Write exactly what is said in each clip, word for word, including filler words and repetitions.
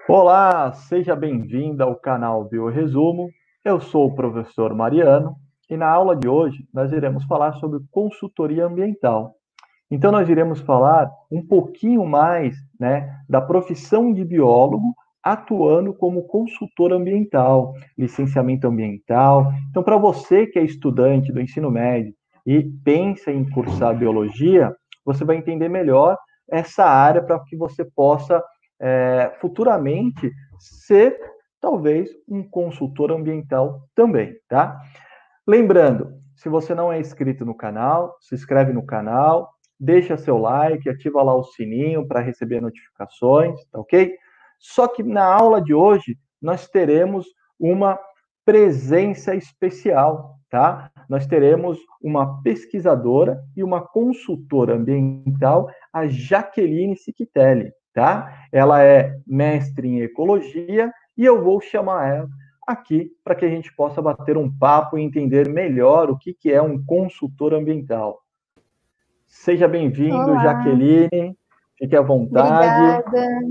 Olá, seja bem-vindo ao canal Bioresumo. Eu sou o professor Mariano e na aula de hoje nós iremos falar sobre consultoria ambiental. Então nós iremos falar um pouquinho mais, né, da profissão de biólogo atuando como consultor ambiental, licenciamento ambiental. Então, para você que é estudante do ensino médio e pensa em cursar biologia, você vai entender melhor essa área para que você possa é, futuramente ser talvez um consultor ambiental também, tá? Lembrando, se você não é inscrito no canal, se inscreve no canal, deixa seu like, ativa lá o sininho para receber notificações, tá ok? Só que na aula de hoje nós teremos uma presença especial, tá? Nós teremos uma pesquisadora e uma consultora ambiental, a Jaqueline Siquitelli, tá? Ela é mestre em ecologia e eu vou chamar ela aqui para que a gente possa bater um papo e entender melhor o que, que é um consultor ambiental. Seja bem-vindo, Olá, Jaqueline, fique à vontade. obrigada.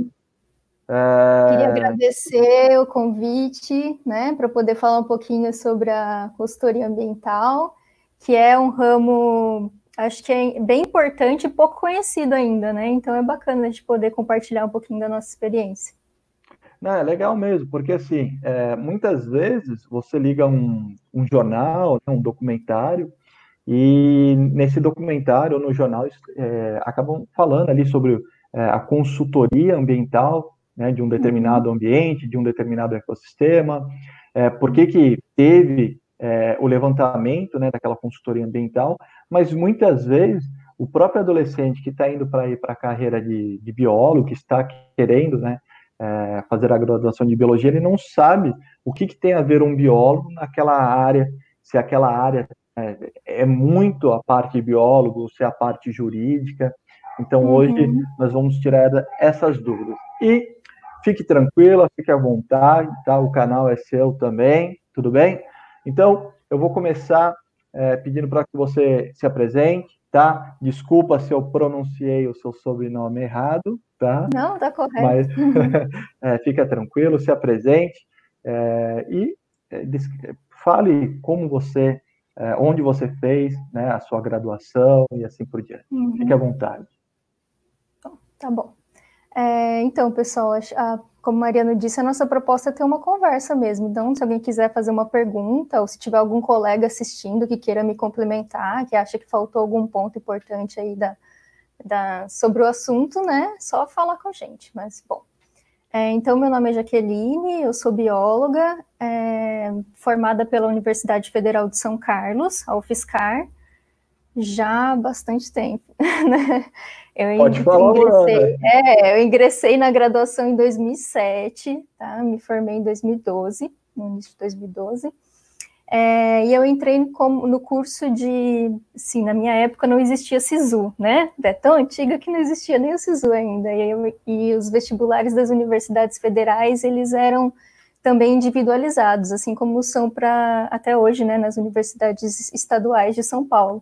Queria É... agradecer o convite, né, para poder falar um pouquinho sobre a consultoria ambiental, que é um ramo, acho que é bem importante e pouco conhecido ainda, né? Então é bacana a gente poder compartilhar um pouquinho da nossa experiência. Não, é legal mesmo, porque assim, é, muitas vezes você liga um, um jornal, né, um documentário, e nesse documentário ou no jornal é, acabam falando ali sobre é, a consultoria ambiental, né, de um determinado Uhum. ambiente, de um determinado ecossistema, é, por que que teve é, o levantamento, né, daquela consultoria ambiental, mas muitas vezes o próprio adolescente que está indo para ir para a carreira de, de biólogo, que está querendo, né, é, fazer a graduação de biologia, ele não sabe o que, que tem a ver um biólogo naquela área, se aquela área é, é muito a parte biólogo, se é a parte jurídica. Então, hoje, Uhum. nós vamos tirar essas dúvidas. E fique tranquila, fique à vontade, tá? O canal é seu também, tudo bem? Então, eu vou começar é, pedindo para que você se apresente, tá? Desculpa se eu pronunciei o seu sobrenome errado, tá? Não, tá correto. Mas é, fica tranquilo, se apresente é, e é, fale como você, é, onde você fez, né, a sua graduação e assim por diante. Fique à Uhum. vontade. Tá bom. É, então, pessoal, a, como a Mariana disse, a nossa proposta é ter uma conversa mesmo. Então, se alguém quiser fazer uma pergunta, ou se tiver algum colega assistindo que queira me complementar, que acha que faltou algum ponto importante aí da, da, sobre o assunto, né? Só falar com a gente. Mas, bom. É, então, meu nome é Jaqueline, eu sou bióloga, é, formada pela Universidade Federal de São Carlos, a UFSCar, já há bastante tempo, né? Eu Pode falar, ingressei, Ana. é, eu ingressei na graduação em dois mil e sete, tá? Me formei em dois mil e doze, no início de dois mil e doze. É, e eu entrei como, no curso de, sim, na minha época não existia SISU, né? É tão antiga que não existia nem o SISU ainda. E, eu, e os vestibulares das universidades federais, eles eram também individualizados, assim como são para até hoje, né, nas universidades estaduais de São Paulo.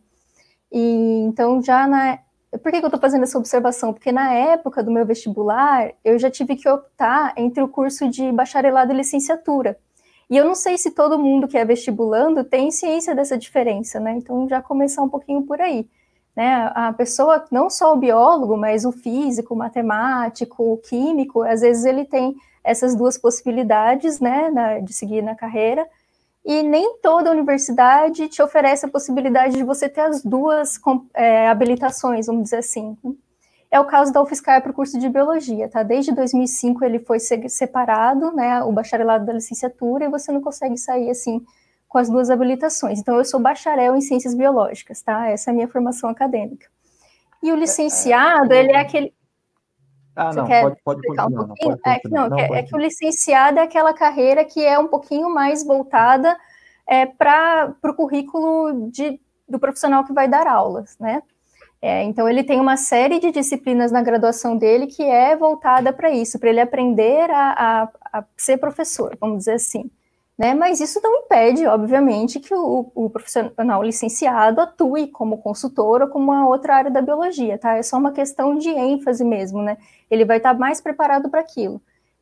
E então já na por que, que eu estou fazendo essa observação? Porque na época do meu vestibular, eu já tive que optar entre o curso de bacharelado e licenciatura. E eu não sei se todo mundo que é vestibulando tem ciência dessa diferença, né? Então já começar um pouquinho por aí. Né? A pessoa, não só o biólogo, mas o físico, o matemático, o químico, às vezes ele tem essas duas possibilidades, né, de seguir na carreira, e nem toda universidade te oferece a possibilidade de você ter as duas é, habilitações, vamos dizer assim. É o caso da UFSCar para o curso de Biologia, tá? Desde dois mil e cinco ele foi separado, né, o bacharelado da licenciatura, e você não consegue sair assim com as duas habilitações. Então, eu sou bacharel em Ciências Biológicas, tá? Essa é a minha formação acadêmica. E o licenciado, ele é aquele... Ah, Você não, quer pode, pode explicar um continuar, não, pouquinho? pode É que, continuar, não, não, é, é pode que o continuar. licenciado é aquela carreira que é um pouquinho mais voltada é, para o currículo de, do profissional que vai dar aulas, né? É, então, ele tem uma série de disciplinas na graduação dele que é voltada para isso, para ele aprender a, a, a ser professor, vamos dizer assim. Né? Mas isso não impede, obviamente, que o, o profissional licenciado atue como consultor ou como uma outra área da biologia, tá? É só uma questão de ênfase mesmo, né? Ele vai estar mais preparado para aquilo.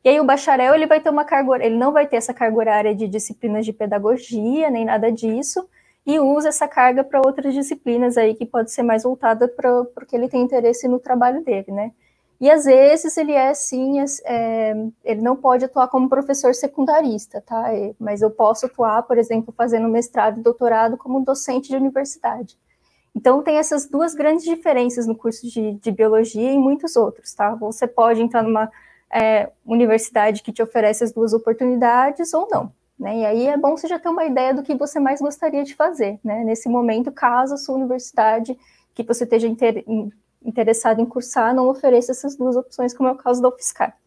E aí o bacharel, ele vai ter uma carga, ele não vai ter essa carga horária de disciplinas de pedagogia, nem nada disso, e usa essa carga para outras disciplinas aí que pode ser mais voltada para porque ele tem interesse no trabalho dele, né? E às vezes ele é sim, é, ele não pode atuar como professor secundarista, tá? Mas eu posso atuar, por exemplo, fazendo mestrado e doutorado como docente de universidade. Então tem essas duas grandes diferenças no curso de, de biologia e muitos outros, tá? Você pode entrar numa é, universidade que te oferece as duas oportunidades ou não, né? E aí é bom você já ter uma ideia do que você mais gostaria de fazer, né? Nesse momento, caso a sua universidade que você esteja inter, interessado em cursar não ofereça essas duas opções, como é o caso da UFSCar.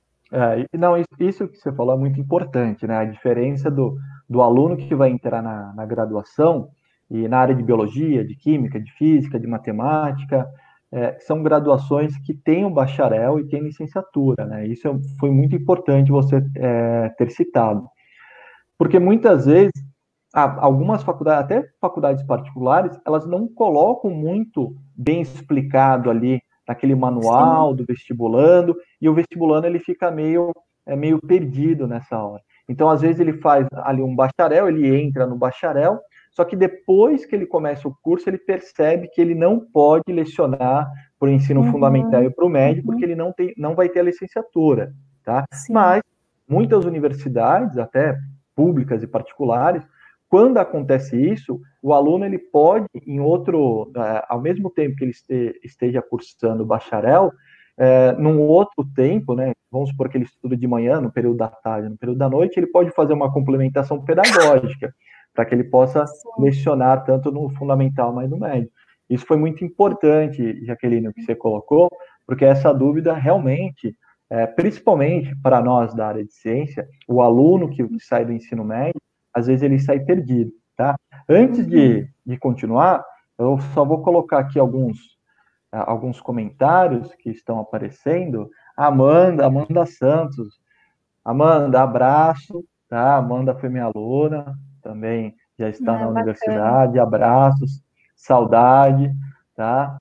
É, não, isso que você falou é muito importante, né? A diferença do, do aluno que vai entrar na, na graduação e na área de biologia, de química, de física, de matemática, é, são graduações que têm o bacharel e têm licenciatura, né? Isso é, foi muito importante você é, ter citado. Porque muitas vezes, algumas faculdades, até faculdades particulares, elas não colocam muito bem explicado ali naquele manual Sim. do vestibulando, e o vestibulando ele fica meio, é, meio perdido nessa hora. Então, às vezes, ele faz ali um bacharel, ele entra no bacharel, só que depois que ele começa o curso, ele percebe que ele não pode lecionar para o ensino uhum. fundamental e para o médio, uhum. porque ele não, tem, não vai ter a licenciatura, tá? Mas muitas universidades, até públicas e particulares, quando acontece isso, o aluno ele pode, em outro, é, ao mesmo tempo que ele este, esteja cursando bacharel, é, num outro tempo, né, vamos supor que ele estuda de manhã, no período da tarde, no período da noite, ele pode fazer uma complementação pedagógica, para que ele possa lecionar tanto no fundamental, mas no médio. Isso foi muito importante, Jaqueline, o que você colocou, porque essa dúvida realmente, é, principalmente para nós da área de ciência, o aluno que sai do ensino médio, às vezes ele sai perdido, tá? Antes de, de continuar, eu só vou colocar aqui alguns, alguns comentários que estão aparecendo. Amanda, Amanda Santos. Amanda, abraço, tá? Amanda foi minha aluna, também já está ah, na bacana. Universidade, abraços, saudade, tá?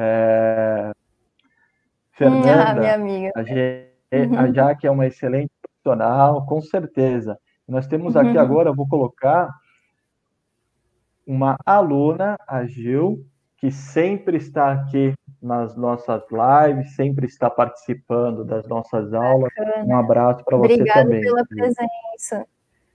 É... Fernanda, ah, minha amiga. A, G... uhum. a Jaque é uma excelente profissional, com certeza. Nós temos aqui uhum. agora, eu vou colocar uma aluna, a Gil, que sempre está aqui nas nossas lives, sempre está participando das nossas aulas. Bacana. Um abraço para você também. Obrigada pela presença.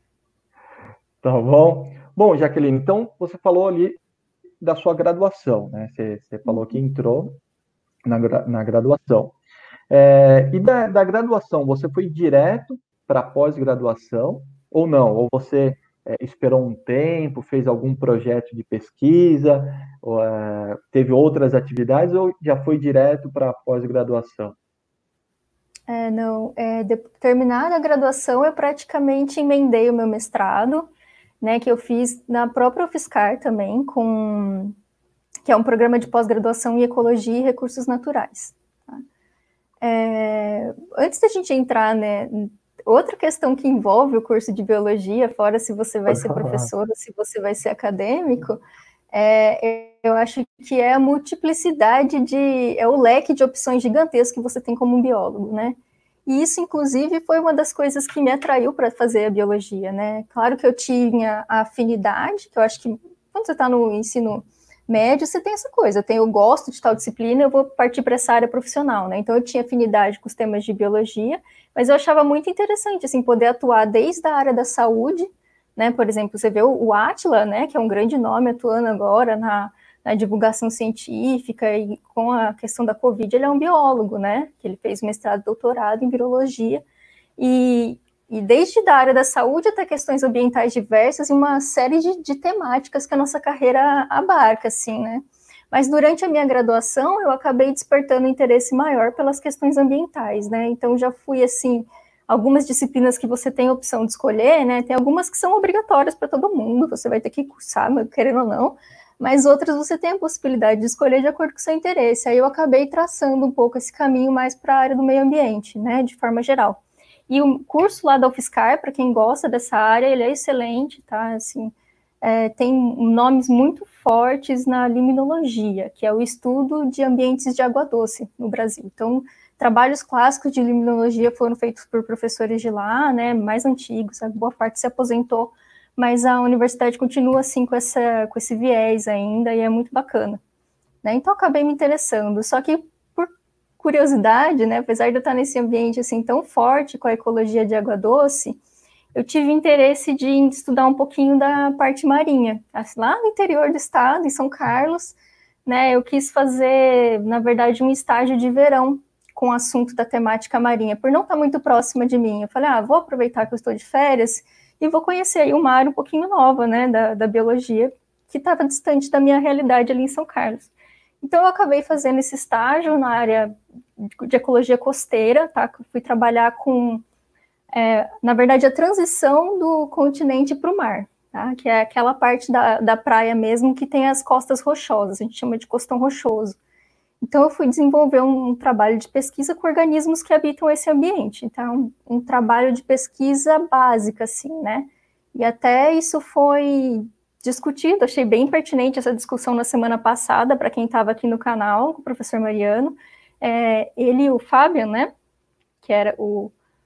Tá bom? Bom, Jaqueline, então você falou ali da sua graduação, né? Você, você falou que entrou na, na graduação. É, e da, da graduação, você foi direto para a pós-graduação ou não? Ou você é, esperou um tempo, fez algum projeto de pesquisa, ou, é, teve outras atividades, ou já foi direto para a pós-graduação? É, não, é, de, terminada a graduação, eu praticamente emendei o meu mestrado, né, que eu fiz na própria UFSCar também, com, que é um programa de pós-graduação em Ecologia e Recursos Naturais. Tá? É, antes da gente entrar, né, outra questão que envolve o curso de Biologia, fora se você vai ser professor ou se você vai ser acadêmico, é, eu acho que é a multiplicidade de, é o leque de opções gigantescas que você tem como um biólogo, né? E isso, inclusive, foi uma das coisas que me atraiu para fazer a biologia, né? Claro que eu tinha a afinidade, que eu acho que quando você está no ensino médio, você tem essa coisa, eu, tenho, eu gosto de tal disciplina, eu vou partir para essa área profissional, né? Então, eu tinha afinidade com os temas de biologia, mas eu achava muito interessante, assim, poder atuar desde a área da saúde, né? Por exemplo, você vê o, o Átila, né, que é um grande nome atuando agora na, na divulgação científica e com a questão da Covid, ele é um biólogo, né? Que ele fez mestrado e doutorado em virologia, e, e desde da área da saúde até questões ambientais diversas e uma série de, de temáticas que a nossa carreira abarca, assim, né? Mas durante a minha graduação, eu acabei despertando interesse maior pelas questões ambientais, né? Então, já fui, assim, algumas disciplinas que você tem a opção de escolher, né? Tem algumas que são obrigatórias para todo mundo, você vai ter que cursar, querendo ou não, mas outras você tem a possibilidade de escolher de acordo com o seu interesse. Aí eu acabei traçando um pouco esse caminho mais para a área do meio ambiente, né? De forma geral. E o curso lá da UFSCar, para quem gosta dessa área, ele é excelente, tá? Assim, é, tem nomes muito fortes na limnologia, que é o estudo de ambientes de água doce no Brasil. Então, trabalhos clássicos de limnologia foram feitos por professores de lá, né, mais antigos, a boa parte se aposentou, mas a universidade continua, assim, com, essa, com esse viés ainda, e é muito bacana, né, então acabei me interessando, só que por curiosidade, né, apesar de eu estar nesse ambiente, assim, tão forte com a ecologia de água doce, eu tive interesse de estudar um pouquinho da parte marinha, assim, lá no interior do estado, em São Carlos, né, eu quis fazer, na verdade, um estágio de verão com o assunto da temática marinha, por não estar muito próxima de mim. Eu falei, ah, vou aproveitar que eu estou de férias e vou conhecer aí uma área um pouquinho nova, né, da, da biologia, que estava distante da minha realidade ali em São Carlos. Então, eu acabei fazendo esse estágio na área de ecologia costeira, tá? Fui trabalhar com, é, na verdade, a transição do continente para o mar, tá? Que é aquela parte da, da praia mesmo que tem as costas rochosas, a gente chama de costão rochoso. Então, eu fui desenvolver um, um trabalho de pesquisa com organismos que habitam esse ambiente. Então, um, um trabalho de pesquisa básica, assim, né? E até isso foi discutido, achei bem pertinente essa discussão na semana passada, para quem estava aqui no canal, com o professor Mariano. É, ele e o Fabian, né? Que era o,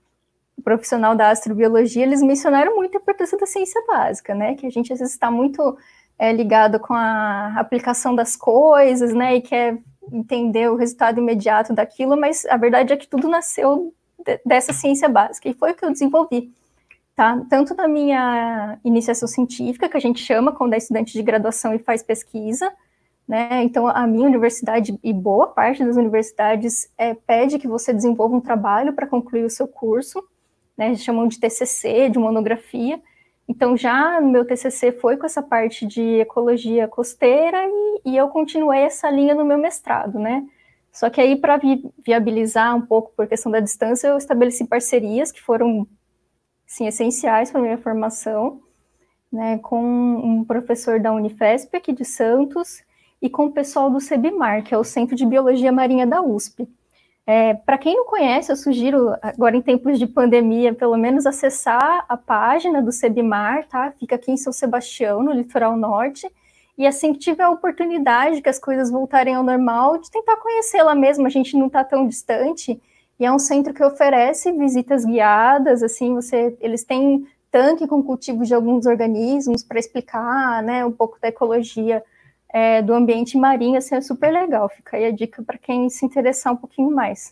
o profissional da astrobiologia, eles mencionaram muito a importância da ciência básica, né? Que a gente, às vezes, está muito é, ligado com a aplicação das coisas, né? E quer entender o resultado imediato daquilo, mas a verdade é que tudo nasceu de, dessa ciência básica, e foi o que eu desenvolvi, tá? Tanto na minha iniciação científica, que a gente chama quando é estudante de graduação e faz pesquisa, né? Então, a minha universidade, e boa parte das universidades, é, pede que você desenvolva um trabalho para concluir o seu curso, né? Eles chamam de T C C, de monografia. Então, já no meu T C C foi com essa parte de ecologia costeira e, e eu continuei essa linha no meu mestrado, né? Só que aí, para vi, viabilizar um pouco por questão da distância, eu estabeleci parcerias que foram, sim, essenciais para a minha formação, né? Com um professor da Unifesp, aqui de Santos, e com o pessoal do CEBIMAR, que é o Centro de Biologia Marinha da U S P. É, para quem não conhece, eu sugiro, agora em tempos de pandemia, pelo menos acessar a página do CEBIMAR, tá? Fica aqui em São Sebastião, no litoral norte, e assim que tiver a oportunidade que as coisas voltarem ao normal, de tentar conhecê-la mesmo, a gente não está tão distante, e é um centro que oferece visitas guiadas, assim, você, eles têm tanque com cultivos de alguns organismos para explicar, né, um pouco da ecologia É, do ambiente marinho, assim, é super legal. Fica aí a dica para quem se interessar um pouquinho mais.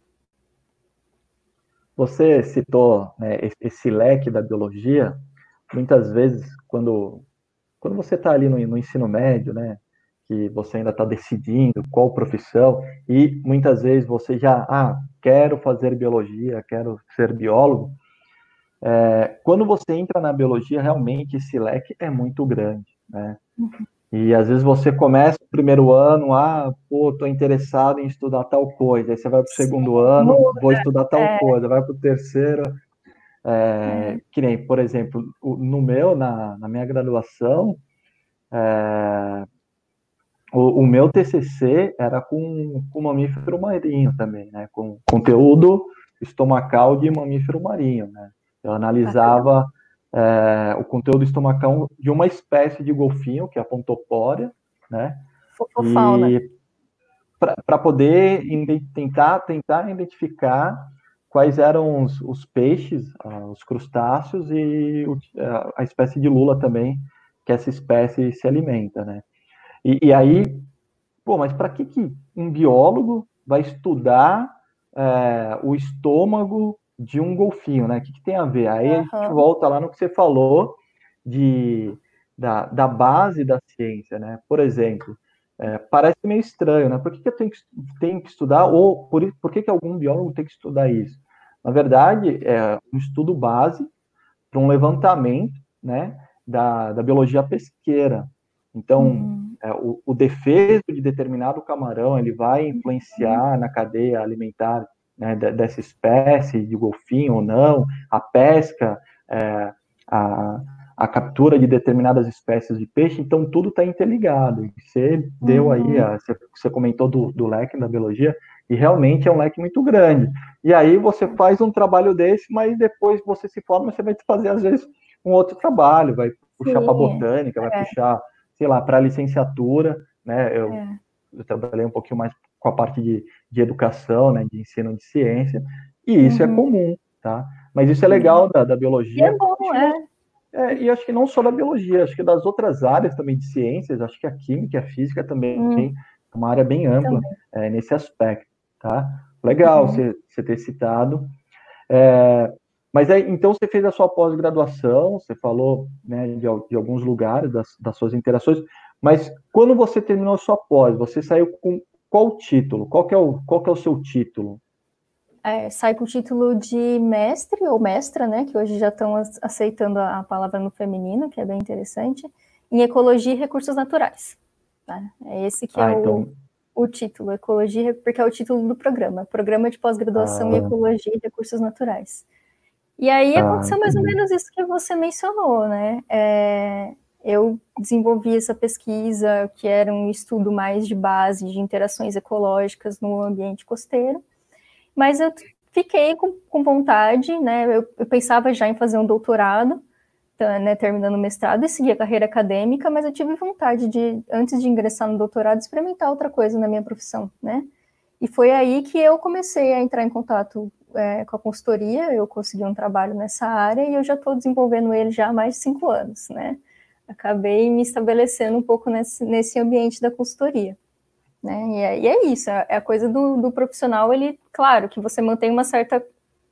Você citou, né, esse leque da biologia. Muitas vezes, quando, quando você está ali no, no ensino médio, né, que você ainda está decidindo qual profissão, e muitas vezes você já, ah, quero fazer biologia, quero ser biólogo. É, quando você entra na biologia, realmente esse leque é muito grande, né? Uhum. E às vezes você começa o primeiro ano, ah, pô, tô interessado em estudar tal coisa. Aí você vai para o segundo ano, muda, vou estudar tal é. coisa. Vai para o terceiro. É, é. Que nem, por exemplo, no meu, na, na minha graduação, é, o, o meu T C C era com, com mamífero marinho também, né? Com conteúdo estomacal de mamífero marinho, né? Eu analisava... É, o conteúdo estomacal de uma espécie de golfinho, que é a Pontopórea, né? Fofofauna. E para poder tentar, tentar identificar quais eram os, os peixes, uh, os crustáceos e o, uh, a espécie de lula também, que essa espécie se alimenta, né? E, e aí, pô, mas para que, que um biólogo vai estudar é, o estômago de um golfinho, né? O que, que tem a ver? Aí a gente uhum. volta lá no que você falou de, da, da base da ciência, né? Por exemplo, é, parece meio estranho, né? Por que, que eu tenho que, tenho que estudar, ou por, por que, que algum biólogo tem que estudar isso? Na verdade, é um estudo base para um levantamento, né, da, da biologia pesqueira. Então, uhum. é, o, o defeso de determinado camarão, ele vai influenciar uhum. na cadeia alimentar, né, dessa espécie de golfinho ou não, a pesca, é, a, a captura de determinadas espécies de peixe, então tudo está interligado. Você deu uhum. aí, a, você, você comentou do, do leque da biologia, e realmente é um leque muito grande. E aí você faz um trabalho desse, mas depois você se forma, você vai fazer, às vezes, um outro trabalho, vai puxar para botânica, vai é. puxar, sei lá, para licenciatura, né? Eu, é. eu trabalhei um pouquinho mais com a parte de, de educação, né, de ensino de ciência, e isso uhum. é comum, tá? Mas isso é legal da, da biologia. E é bom, é. É, e acho que não só da biologia, acho que das outras áreas também de ciências, acho que a química e a física também hum. é uma área bem ampla é, nesse aspecto, tá? Legal você uhum. ter citado. É, mas aí, então você fez a sua pós-graduação, você falou, né, de, de alguns lugares, das, das suas interações, mas quando você terminou a sua pós, você saiu com qual título? Qual que é o, qual que é o seu título? É, sai com o título de mestre ou mestra, né, que hoje já estão aceitando a palavra no feminino, que é bem interessante, em Ecologia e Recursos Naturais. Tá? É esse que ah, é então... o, o título, Ecologia, porque é o título do programa, Programa de Pós-Graduação ah. em Ecologia e Recursos Naturais. E aí aconteceu ah, mais ou menos isso que você mencionou, né, é, eu desenvolvi essa pesquisa, que era um estudo mais de base de interações ecológicas no ambiente costeiro, mas eu fiquei com, com vontade, né, eu, eu pensava já em fazer um doutorado, tá, né, terminando o mestrado e seguir a carreira acadêmica, mas eu tive vontade de, antes de ingressar no doutorado, experimentar outra coisa na minha profissão, né, e foi aí que eu comecei a entrar em contato é, com a consultoria, eu consegui um trabalho nessa área e eu já estou desenvolvendo ele já há mais de cinco anos, né, acabei me estabelecendo um pouco nesse, nesse ambiente da consultoria. Né? E, é, e é isso, é a coisa do, do profissional, ele, claro, que você mantém uma certa,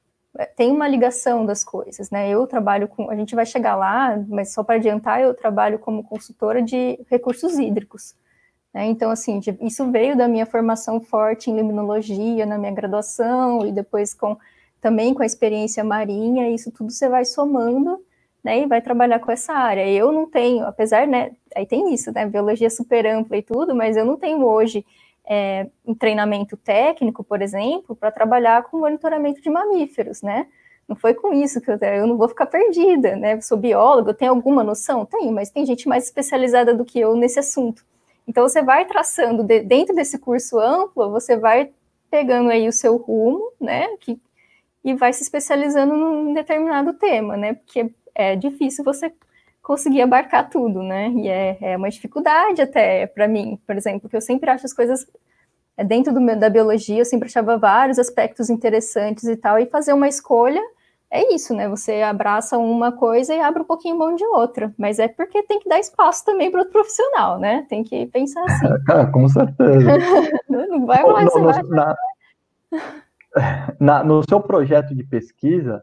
tem uma ligação das coisas, né, eu trabalho com, a gente vai chegar lá, mas só para adiantar, eu trabalho como consultora de recursos hídricos, né, então, assim, de, isso veio da minha formação forte em limnologia, na minha graduação, e depois com, também com a experiência marinha, isso tudo você vai somando, né, e vai trabalhar com essa área. Eu não tenho, apesar, né, aí tem isso, né, biologia super ampla e tudo, mas eu não tenho hoje é, um treinamento técnico, por exemplo, para trabalhar com monitoramento de mamíferos, né, não foi com isso que eu, eu não vou ficar perdida, né, eu sou bióloga, eu tenho alguma noção? Tenho, mas tem gente mais especializada do que eu nesse assunto. Então, você vai traçando, de, dentro desse curso amplo, você vai pegando aí o seu rumo, né, que, e vai se especializando num determinado tema, né, porque é difícil você conseguir abarcar tudo, né, e é, é uma dificuldade até para mim, por exemplo, que eu sempre acho as coisas, dentro do meu, da biologia, eu sempre achava vários aspectos interessantes e tal, e fazer uma escolha, é isso, né, você abraça uma coisa e abre um pouquinho mão de outra, mas é porque tem que dar espaço também para o profissional, né, tem que pensar assim. Ah, com certeza. Não vai falar no, isso, no, vai. Na, na, no seu projeto de pesquisa,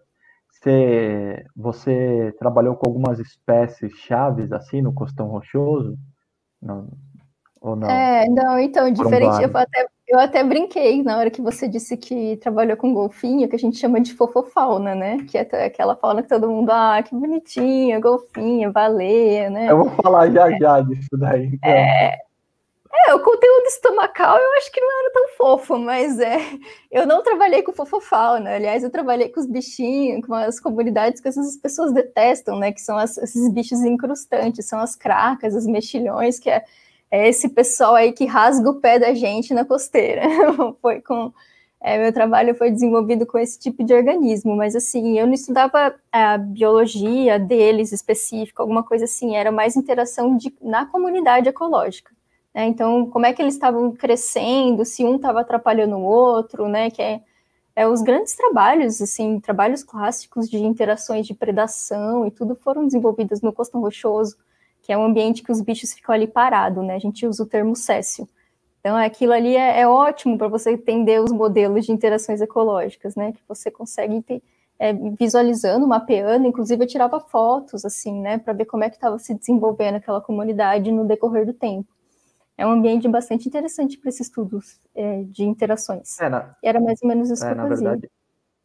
Você, você trabalhou com algumas espécies chaves, assim, no Costão Rochoso? Não, ou não? É, não, então, diferente, eu até, eu até brinquei na hora que você disse que trabalhou com golfinho, que a gente chama de fofofauna, né? Que é aquela fauna que todo mundo, ah, que bonitinha, golfinho, baleia, né? Eu vou falar já já disso daí, então. É, É, o conteúdo estomacal eu acho que não era tão fofo, mas é, eu não trabalhei com fofofauna, aliás, eu trabalhei com os bichinhos, com as comunidades que essas pessoas detestam, né, que são as, esses bichos incrustantes, são as cracas, os mexilhões, que é, é esse pessoal aí que rasga o pé da gente na costeira. Foi com, é, meu trabalho foi desenvolvido com esse tipo de organismo, mas assim, eu não estudava a biologia deles específico, alguma coisa assim, era mais interação de, na comunidade ecológica. É, então, como é que eles estavam crescendo, se um estava atrapalhando o outro, né, que é, é os grandes trabalhos, assim, trabalhos clássicos de interações de predação e tudo foram desenvolvidos no Costão Rochoso, que é um ambiente que os bichos ficam ali parados, né, a gente usa o termo céssio. Então, aquilo ali é, é ótimo para você entender os modelos de interações ecológicas, né, que você consegue ter, é, visualizando, mapeando, inclusive eu tirava fotos, assim, né, para ver como é que estava se desenvolvendo aquela comunidade no decorrer do tempo. É um ambiente bastante interessante para esses estudos é, de interações. É, na, Era mais ou menos isso é, que eu na fazia. Verdade,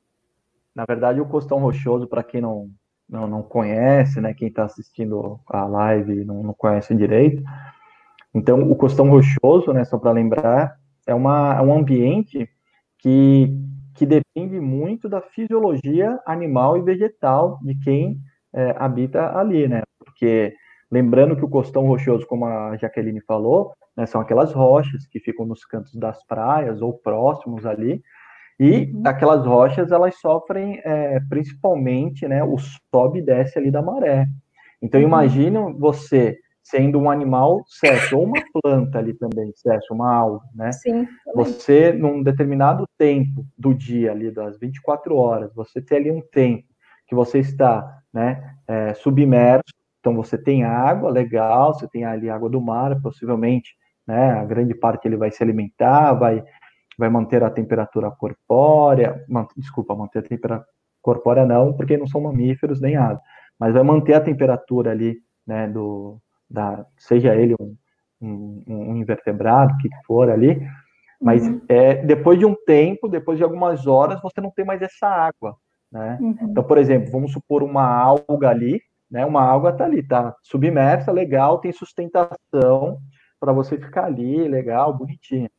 na verdade, o Costão Rochoso, para quem não, não, não conhece, né, quem está assistindo a live não, não conhece direito, então o Costão Rochoso, né, só para lembrar, é, uma, é um ambiente que, que depende muito da fisiologia animal e vegetal de quem é, habita ali, né, porque lembrando que o Costão Rochoso, como a Jaqueline falou, né, são aquelas rochas que ficam nos cantos das praias ou próximos ali, e uhum. aquelas rochas, elas sofrem é, principalmente, né, o sobe e desce ali da maré. Então, uhum. imagina você sendo um animal céssio, ou uma planta ali também, céssio, uma alga, né? Sim. Você, num determinado tempo do dia, ali das vinte e quatro horas, você tem ali um tempo que você está, né, é, submerso, então você tem água, legal, você tem ali água do mar, possivelmente, né, a grande parte ele vai se alimentar, vai, vai manter a temperatura corpórea, man, desculpa, manter a temperatura corpórea não, porque não são mamíferos nem água, mas vai manter a temperatura ali, né, do, da, seja ele um, um, um invertebrado, o que for ali, mas uhum. é, depois de um tempo, depois de algumas horas, você não tem mais essa água, né? Uhum. Então, por exemplo, vamos supor uma alga ali, né? Uma alga tá ali, tá submersa, legal, tem sustentação para você ficar ali, legal, bonitinho.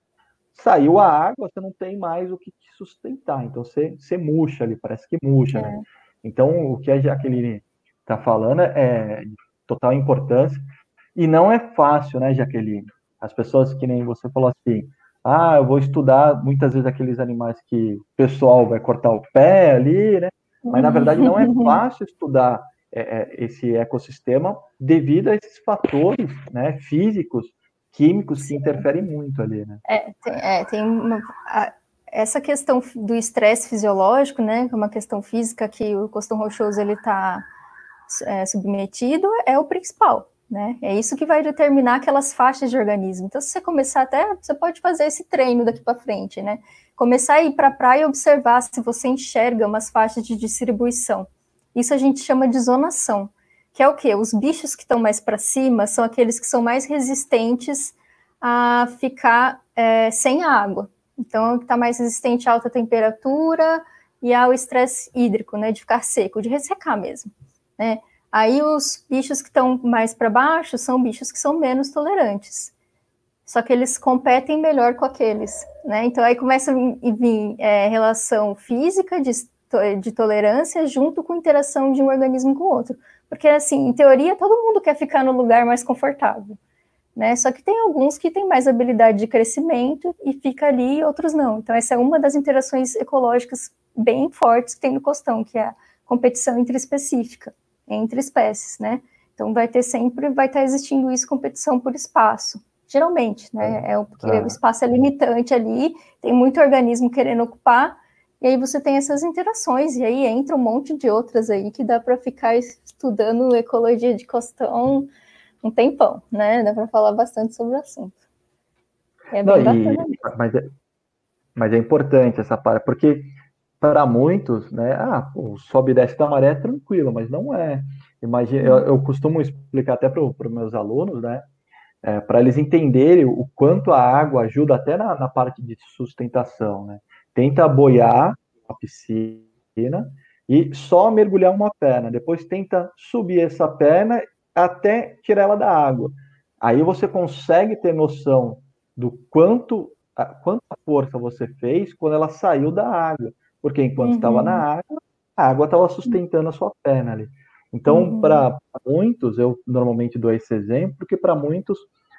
Saiu a água, você não tem mais o que te sustentar, então você, você murcha ali, parece que murcha, é. né? Então, o que a Jaqueline tá falando é de total importância, e não é fácil, né, Jaqueline? As pessoas que nem você falou assim, ah, eu vou estudar muitas vezes aqueles animais que o pessoal vai cortar o pé ali, né? Mas, na verdade, não é fácil estudar é, é, esse ecossistema devido a esses fatores, né, físicos, químicos que Sim. interferem muito ali, né? É, tem, é, tem uma, a, essa questão do estresse fisiológico, né, que é uma questão física que o costão rochoso ele está é, submetido, é o principal. Né? É isso que vai determinar aquelas faixas de organismo. Então, se você começar até, você pode fazer esse treino daqui para frente, né? Começar a ir para a praia e observar se você enxerga umas faixas de distribuição. Isso a gente chama de zonação, que é o quê? Os bichos que estão mais para cima são aqueles que são mais resistentes a ficar é, sem água. Então, está mais resistente à alta temperatura e ao estresse hídrico, né? De ficar seco, de ressecar mesmo, né? Aí os bichos que estão mais para baixo são bichos que são menos tolerantes. Só que eles competem melhor com aqueles, né? Então aí começa a vir é, relação física de, de tolerância junto com interação de um organismo com o outro. Porque, assim, em teoria, todo mundo quer ficar no lugar mais confortável, né? Só que tem alguns que têm mais habilidade de crescimento e fica ali e outros não. Então essa é uma das interações ecológicas bem fortes que tem no costão, que é a competição interespecífica. Entre espécies, né? Então vai ter sempre, vai estar existindo isso, competição por espaço, geralmente, né? É porque ah. o espaço é limitante ali, tem muito organismo querendo ocupar, e aí você tem essas interações, e aí entra um monte de outras aí que dá para ficar estudando ecologia de costão um tempão, né? Dá para falar bastante sobre o assunto. É bem Não, bacana. E, mas, é, mas é importante essa parte, porque para muitos, né, ah, pô, sobe e desce da maré é tranquilo, mas não é. Imagina, eu, eu costumo explicar até para os meus alunos, né, é, para eles entenderem o quanto a água ajuda até na, na parte de sustentação, né. Tenta boiar a piscina e só mergulhar uma perna, depois tenta subir essa perna até tirar ela da água. Aí você consegue ter noção do quanto, a, quanta força você fez quando ela saiu da água. Porque enquanto uhum. estava na água, a água estava sustentando a sua perna ali. Então, uhum. para muitos, eu normalmente dou esse exemplo, porque para muitos,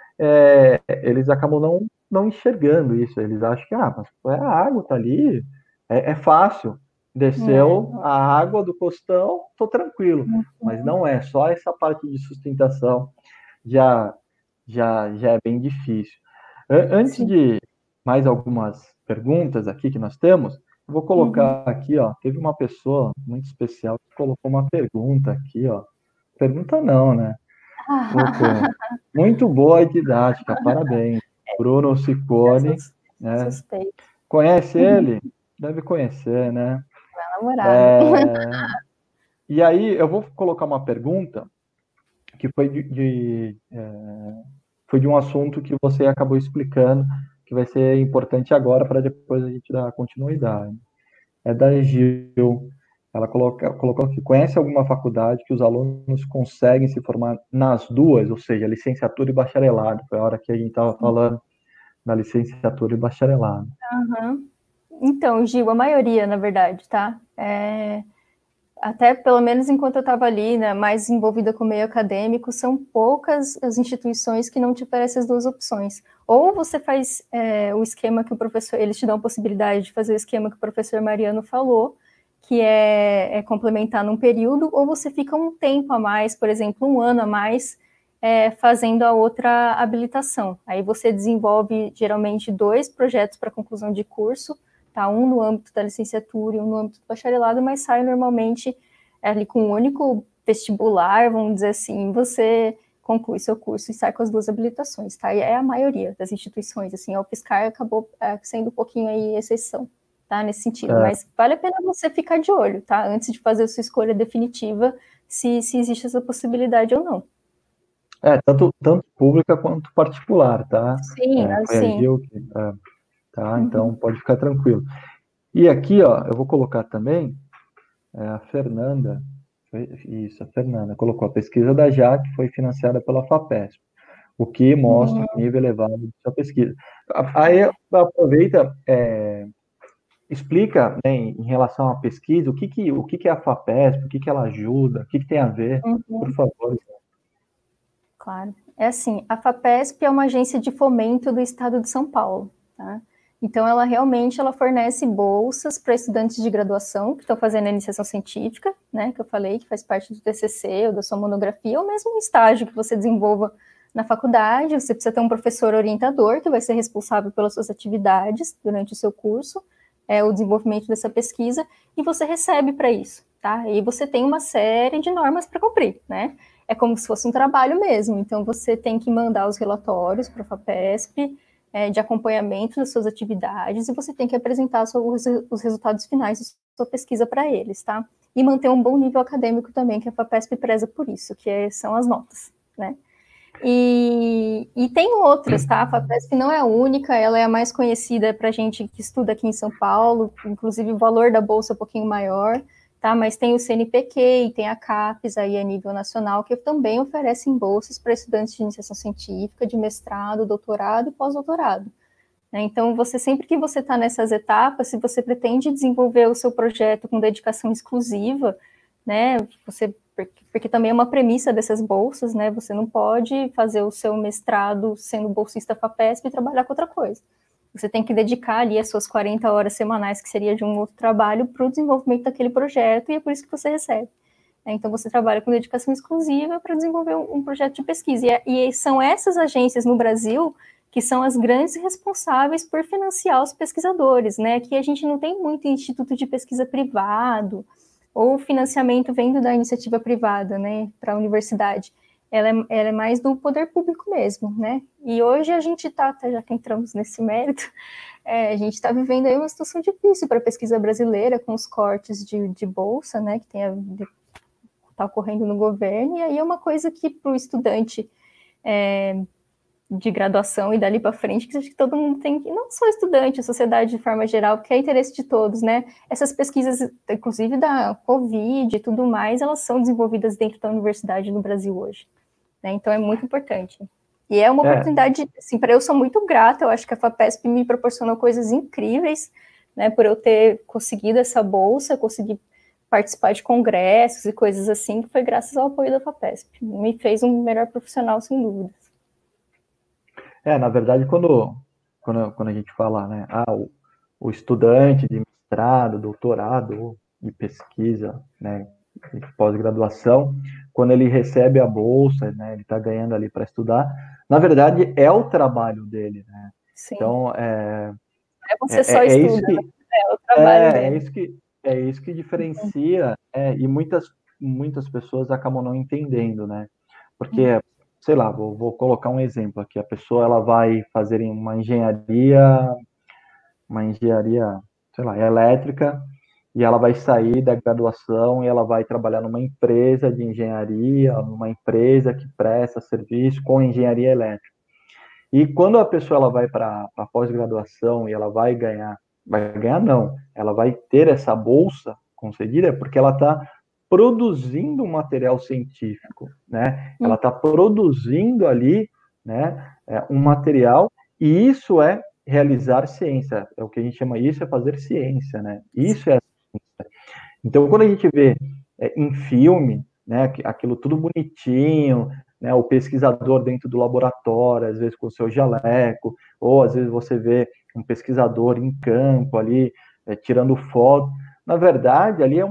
é, eles acabam não, não enxergando isso. Eles acham que, ah, mas a água está ali, é, é fácil. Desceu é. a água do costão, estou tranquilo. Uhum. Mas não é, só essa parte de sustentação já, já, já é bem difícil. Antes Sim. de mais algumas perguntas aqui que nós temos, eu vou colocar uhum. aqui, ó, teve uma pessoa muito especial que colocou uma pergunta aqui, ó. Pergunta não, né? Colocou. Muito boa e didática, parabéns. Bruno Ciccone, né? Suspeito. Conhece ele? Deve conhecer, né? Meu namorado. É... E aí, eu vou colocar uma pergunta que foi de, de é... foi de um assunto que você acabou explicando, que vai ser importante agora para depois a gente dar continuidade. É da Gil. Ela coloca, colocou aqui, conhece alguma faculdade que os alunos conseguem se formar nas duas, ou seja, licenciatura e bacharelado? Foi a hora que a gente estava falando da licenciatura e bacharelado. Uhum. Então, Gil, a maioria, na verdade, tá? É... Até, pelo menos enquanto eu estava ali, né, mais envolvida com o meio acadêmico, são poucas as instituições que não te oferecem as duas opções. Ou você faz é, o esquema que o professor, eles te dão a possibilidade de fazer o esquema que o professor Mariano falou, que é, é complementar num período, ou você fica um tempo a mais, por exemplo, um ano a mais, é, fazendo a outra habilitação. Aí você desenvolve, geralmente, dois projetos para conclusão de curso, tá? Um no âmbito da licenciatura e um no âmbito do bacharelado, mas sai normalmente ali com um único vestibular, vamos dizer assim, você conclui seu curso e sai com as duas habilitações, tá? E é a maioria das instituições, assim, a UFSCar acabou é, sendo um pouquinho aí exceção, tá? Nesse sentido, é. Mas vale a pena você ficar de olho, tá? Antes de fazer a sua escolha definitiva, se, se existe essa possibilidade ou não. É, tanto, tanto pública quanto particular, tá? Sim, é, foi sim. a Gil que, é, tá? Então, uhum. Pode ficar tranquilo. E aqui, ó, eu vou colocar também é, a Fernanda, isso, a Fernanda, colocou a pesquisa da Jaque, foi financiada pela FAPESP, o que mostra uhum. o nível elevado da sua pesquisa. Aí, aproveita, é, explica, né, em relação à pesquisa, o que, que, o que, que é a FAPESP, o que, que ela ajuda, o que, que tem a ver, uhum. por favor. Claro. É assim, a FAPESP é uma agência de fomento do Estado de São Paulo, tá? Então, ela realmente ela fornece bolsas para estudantes de graduação que estão fazendo a iniciação científica, né, que eu falei, que faz parte do T C C ou da sua monografia, ou mesmo um estágio que você desenvolva na faculdade. Você precisa ter um professor orientador que vai ser responsável pelas suas atividades durante o seu curso, é, o desenvolvimento dessa pesquisa, e você recebe para isso, tá? E você tem uma série de normas para cumprir, né? É como se fosse um trabalho mesmo, então você tem que mandar os relatórios para a FAPESP, é, de acompanhamento das suas atividades, e você tem que apresentar os, os resultados finais da sua pesquisa para eles, tá? E manter um bom nível acadêmico também, que a FAPESP preza por isso, que é, são as notas, né? E, e tem outras, tá? A FAPESP não é a única, ela é a mais conhecida para gente que estuda aqui em São Paulo, inclusive o valor da bolsa é um pouquinho maior, tá? Mas tem o C N P Q e tem a CAPES aí a nível nacional, que também oferecem bolsas para estudantes de iniciação científica, de mestrado, doutorado e pós-doutorado. Né? Então, você sempre que você está nessas etapas, se você pretende desenvolver o seu projeto com dedicação exclusiva, né? Você, porque, porque também é uma premissa dessas bolsas, né? Você não pode fazer o seu mestrado sendo bolsista FAPESP e trabalhar com outra coisa. Você tem que dedicar ali as suas quarenta horas semanais, que seria de um outro trabalho, para o desenvolvimento daquele projeto, e é por isso que você recebe. Então, você trabalha com dedicação exclusiva para desenvolver um projeto de pesquisa. E, e são essas agências no Brasil que são as grandes responsáveis por financiar os pesquisadores, né? Que a gente não tem muito instituto de pesquisa privado, ou financiamento vindo da iniciativa privada, né, para a universidade. Ela é, ela é mais do poder público mesmo, né? E hoje a gente está, já que entramos nesse mérito, é, a gente está vivendo aí uma situação difícil para a pesquisa brasileira, com os cortes de, de bolsa, né, que está ocorrendo no governo, e aí é uma coisa que para o estudante é, de graduação e dali para frente, que acho que todo mundo tem que, não só estudante, a sociedade de forma geral, porque é interesse de todos, né? Essas pesquisas, inclusive da Covid e tudo mais, elas são desenvolvidas dentro da universidade no Brasil hoje, né? Então é muito importante. E é uma é. oportunidade, assim, para eu sou muito grata, eu acho que a FAPESP me proporcionou coisas incríveis, né? Por eu ter conseguido essa bolsa, conseguir participar de congressos e coisas assim, que foi graças ao apoio da FAPESP. Me fez um melhor profissional, sem dúvidas. É, na verdade, quando, quando, quando a gente fala, né, ah, o, o estudante de mestrado, doutorado e pesquisa, né, de pós-graduação, quando ele recebe a bolsa, né, ele está ganhando ali para estudar, na verdade, é o trabalho dele, né? Sim. Então, é... É você é, só é estuda, isso que, né? É o trabalho é, dele. É isso que, é isso que diferencia, é, e muitas, muitas pessoas acabam não entendendo, né? Porque... Hum. sei lá, vou, vou colocar um exemplo aqui, a pessoa ela vai fazer uma engenharia, uma engenharia, sei lá, elétrica, e ela vai sair da graduação e ela vai trabalhar numa empresa de engenharia, numa empresa que presta serviço com engenharia elétrica. E quando a pessoa ela vai para a pós-graduação e ela vai ganhar, vai ganhar não, ela vai ter essa bolsa concedida porque ela está produzindo um material científico, né? Ela está produzindo ali, né, um material, e isso é realizar ciência. É o que a gente chama, isso é fazer ciência, né? Isso é ciência. Então, quando a gente vê é, em filme, né, aquilo tudo bonitinho, né, o pesquisador dentro do laboratório, às vezes com o seu jaleco, ou às vezes você vê um pesquisador em campo ali, é, tirando foto. Na verdade, ali é uma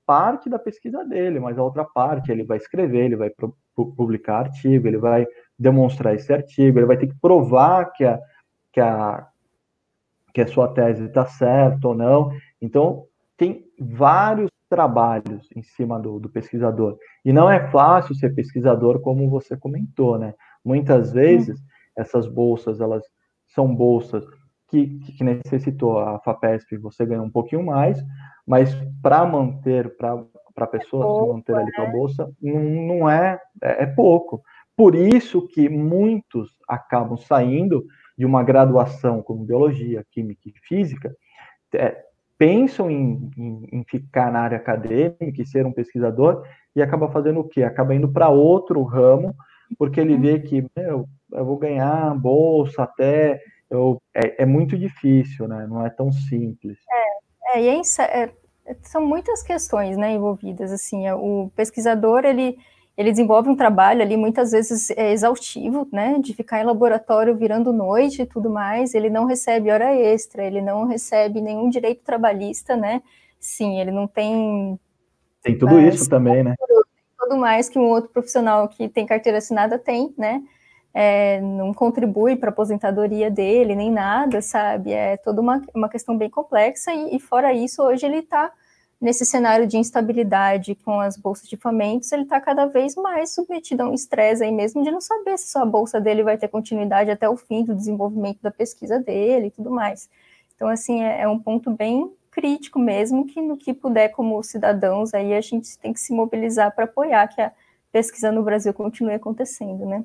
parte da pesquisa dele, mas a outra parte ele vai escrever, ele vai publicar artigo, ele vai demonstrar esse artigo, ele vai ter que provar que a, que a, que a sua tese está certa ou não. Então, tem vários trabalhos em cima do, do pesquisador. E não é fácil ser pesquisador, como você comentou, né? Muitas vezes, essas bolsas, elas são bolsas que, que necessitou a FAPESP, você ganha um pouquinho mais, mas para manter, para a pessoa é pouco, se manter ali com a bolsa, não, não é, é, é pouco. Por isso que muitos acabam saindo de uma graduação como biologia, química e física, é, pensam em, em, em ficar na área acadêmica e ser um pesquisador, e acaba fazendo o quê? Acaba indo para outro ramo, porque ele vê que, meu, eu vou ganhar bolsa até... Eu, é, é muito difícil, né? Não é tão simples. É, é, e é, é, são muitas questões, né, envolvidas, assim, o pesquisador, ele, ele desenvolve um trabalho ali, muitas vezes é exaustivo, né, de ficar em laboratório virando noite e tudo mais, ele não recebe hora extra, ele não recebe nenhum direito trabalhista, né, sim, ele não tem... Tem tudo isso uh, também, né? Tudo mais que um outro profissional que tem carteira assinada tem, né, É, não contribui para a aposentadoria dele, nem nada, sabe? É toda uma, uma questão bem complexa, e, e fora isso, hoje ele está nesse cenário de instabilidade com as bolsas de fomento, ele está cada vez mais submetido a um estresse aí mesmo, de não saber se sua bolsa dele vai ter continuidade até o fim do desenvolvimento da pesquisa dele e tudo mais. Então, assim, é, é um ponto bem crítico mesmo, que no que puder, como cidadãos, aí a gente tem que se mobilizar para apoiar que a pesquisa no Brasil continue acontecendo, né?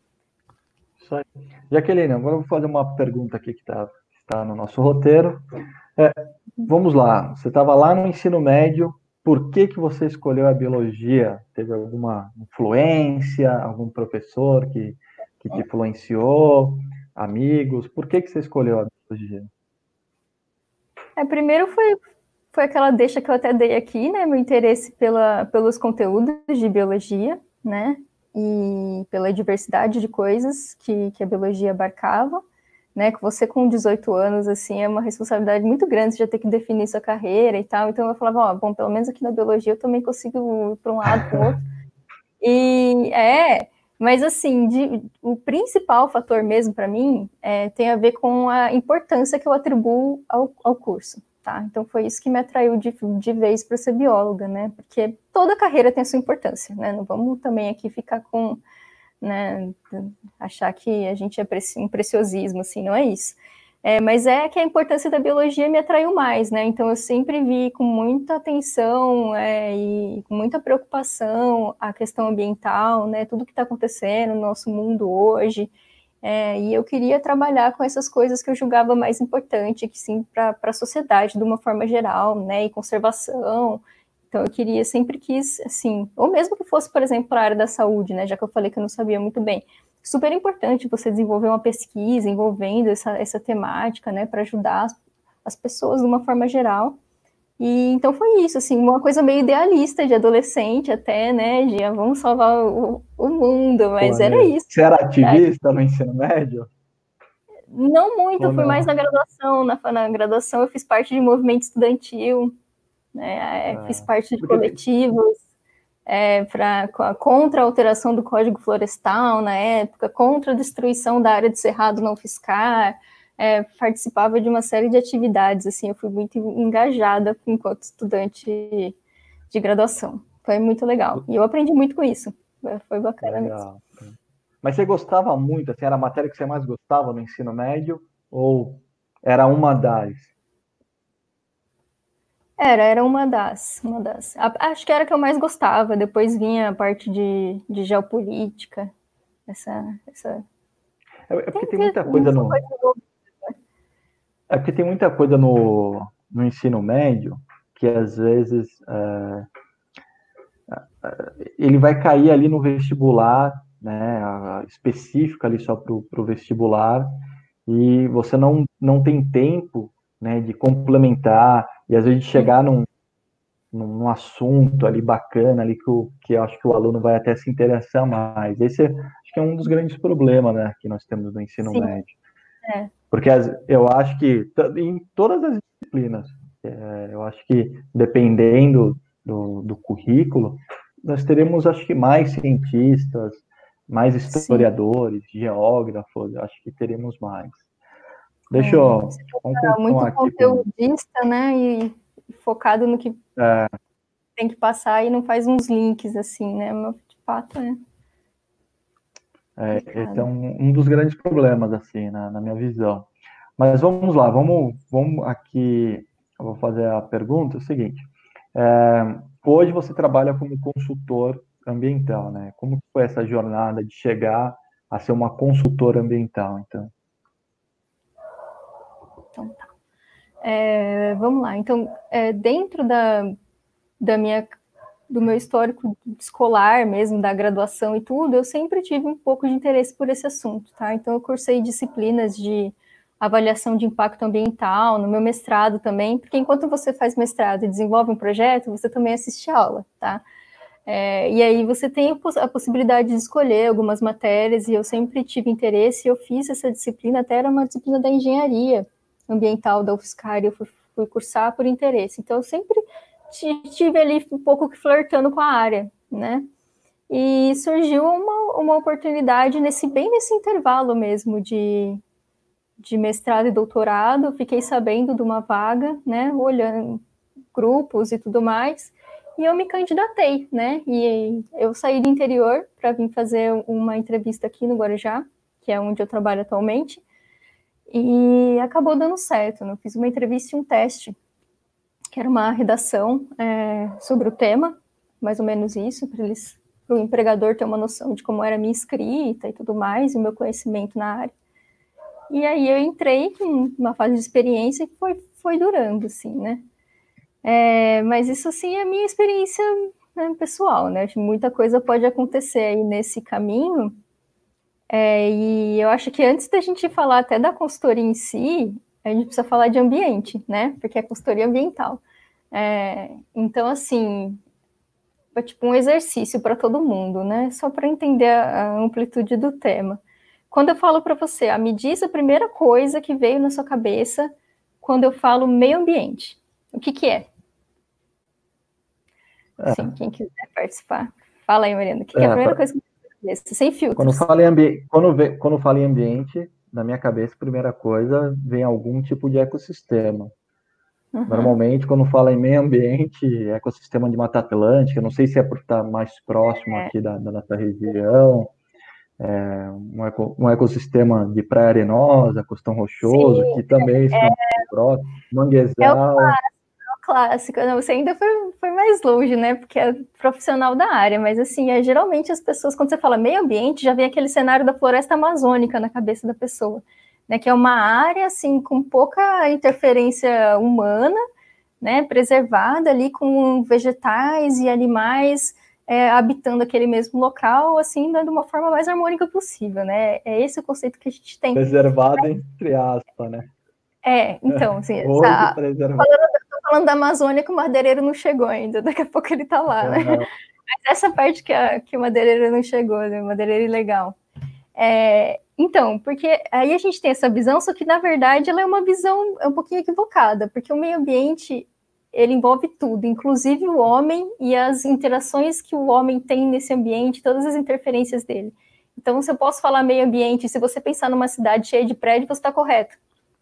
Isso aí. Jaqueline, agora eu vou fazer uma pergunta aqui que está tá no nosso roteiro. É, vamos lá, você estava lá no ensino médio, por que, que você escolheu a biologia? Teve alguma influência, algum professor que, que te influenciou, amigos? Por que, que você escolheu a biologia? É, primeiro foi, foi aquela deixa que eu até dei aqui, né, meu interesse pela, pelos conteúdos de biologia, né, e pela diversidade de coisas que, que a biologia abarcava, né, que você com dezoito anos, assim, é uma responsabilidade muito grande, você já ter que definir sua carreira e tal, então eu falava, ó, bom, pelo menos aqui na biologia eu também consigo ir para um lado, para o outro, e é, mas assim, de, o principal fator mesmo para mim é, tem a ver com a importância que eu atribuo ao, ao curso, tá, então foi isso que me atraiu de, de vez para ser bióloga, né, porque toda carreira tem a sua importância, né, não vamos também aqui ficar com... né, achar que a gente é um preciosismo, assim, não é isso. É, mas é que a importância da biologia me atraiu mais, né, então eu sempre vi com muita atenção é, e com muita preocupação a questão ambiental, né, tudo que está acontecendo no nosso mundo hoje, é, e eu queria trabalhar com essas coisas que eu julgava mais importante, que sim, para a sociedade de uma forma geral, né, e conservação. Então, eu queria, sempre quis, assim, ou mesmo que fosse, por exemplo, para a área da saúde, né, já que eu falei que eu não sabia muito bem, super importante você desenvolver uma pesquisa envolvendo essa, essa temática, né, para ajudar as, as pessoas de uma forma geral. E então foi isso, assim, uma coisa meio idealista de adolescente até, né, de ah, vamos salvar o, o mundo, mas Pô, era isso. Você era ativista no ensino médio? Não muito, eu fui mais na graduação, na, na graduação eu fiz parte de movimento estudantil, né, ah, fiz parte de coletivos, é, pra, contra a alteração do Código Florestal na época, contra a destruição da área de cerrado não fiscal, é, participava de uma série de atividades, assim, eu fui muito engajada enquanto estudante de graduação, foi muito legal, e eu aprendi muito com isso, foi bacana legal. Mesmo. Mas você gostava muito, assim, era a matéria que você mais gostava no ensino médio, ou era uma das? Era, era uma das, uma das. Acho que era a que eu mais gostava. Depois vinha a parte de, de geopolítica. Essa, essa... É, é porque tem, tem muita coisa no. Coisa é porque tem muita coisa no, no ensino médio que às vezes é, ele vai cair ali no vestibular, né, específico ali só para o vestibular, e você não, não tem tempo, né, de complementar, e às vezes chegar num, num assunto ali bacana, ali que, o, que eu acho que o aluno vai até se interessar mais. Esse é, acho que é um dos grandes problemas, né, que nós temos no ensino Sim. médio. É. Porque as, eu acho que em todas as disciplinas, é, eu acho que dependendo do, do currículo, nós teremos, acho que, mais cientistas, mais historiadores, Sim. geógrafos, acho que teremos mais. Deixa é, eu... Vamos continuar muito aqui conteudista, com... né, e focado no que é. tem que passar e não faz uns links, assim, né, mas, de fato, é... é esse é um, um dos grandes problemas, assim, na, na minha visão. Mas vamos lá, vamos, vamos aqui, eu vou fazer a pergunta, é o seguinte, é, hoje você trabalha como consultor ambiental, né? Como foi essa jornada de chegar a ser uma consultora ambiental, então? Então tá. É, vamos lá, então, é, dentro da, da minha, do meu histórico escolar mesmo, da graduação e tudo, eu sempre tive um pouco de interesse por esse assunto, tá? Então eu cursei disciplinas de avaliação de impacto ambiental, no meu mestrado também, porque enquanto você faz mestrado e desenvolve um projeto, você também assiste aula, tá? É, e aí você tem a possibilidade de escolher algumas matérias, e eu sempre tive interesse, e eu fiz essa disciplina, até era uma disciplina da engenharia ambiental da UFSCar, e eu fui, fui cursar por interesse. Então eu sempre tive ali um pouco flertando com a área, né? E surgiu uma, uma oportunidade nesse, bem nesse intervalo mesmo de de mestrado e doutorado, fiquei sabendo de uma vaga, né, olhando grupos e tudo mais, e eu me candidatei, né, e eu saí do interior para vir fazer uma entrevista aqui no Guarujá, que é onde eu trabalho atualmente, e acabou dando certo, né? Eu fiz uma entrevista e um teste, que era uma redação é, sobre o tema, mais ou menos isso, para eles, para o empregador ter uma noção de como era a minha escrita e tudo mais, e o meu conhecimento na área. E aí eu entrei em uma fase de experiência que foi, foi durando, assim, né? É, mas isso, assim, é a minha experiência, né, pessoal, né? Muita coisa pode acontecer aí nesse caminho. É, e eu acho que antes da gente falar até da consultoria em si, a gente precisa falar de ambiente, né? Porque é consultoria ambiental. É, então, assim, é tipo um exercício para todo mundo, né? Só para entender a, a amplitude do tema. Quando eu falo para você, ah, me diz a primeira coisa que veio na sua cabeça quando eu falo meio ambiente. O que que é? É. Sim, quem quiser participar. Fala aí, Mariana, o que, é, que é a primeira pra... coisa que veio na sua cabeça? Sem filtros. Quando falo em, ambi... quando vê... quando falo em ambiente, na minha cabeça, a primeira coisa vem algum tipo de ecossistema. Uhum. Normalmente, quando fala em meio ambiente, ecossistema de Mata Atlântica, não sei se é por estar mais próximo é. aqui da, da nossa região, é, um, eco, um ecossistema de Praia Arenosa, Costão Rochoso, Sim, que também é, está muito próximo, Manguezal. É o clássico, é o clássico. Não, você ainda foi, foi mais longe, né? Porque é profissional da área, mas assim, é, geralmente as pessoas, quando você fala meio ambiente, já vem aquele cenário da floresta amazônica na cabeça da pessoa, né? Que é uma área assim com pouca interferência humana, né? Preservada ali com vegetais e animais. É, habitando aquele mesmo local, assim, de uma forma mais harmônica possível, né? É esse o conceito que a gente tem. Preservado entre aspas, né? É, então, assim, essa, falando, falando da Amazônia que o madeireiro não chegou ainda, daqui a pouco ele tá lá, né? Uhum. Mas essa parte que, a, que o madeireiro não chegou, né? O madeireiro ilegal. É, então, porque aí a gente tem essa visão, só que, na verdade, ela é uma visão um pouquinho equivocada, porque o meio ambiente... ele envolve tudo, inclusive o homem e as interações que o homem tem nesse ambiente, todas as interferências dele. Então, se eu posso falar meio ambiente, se você pensar numa cidade cheia de prédios, você está correto.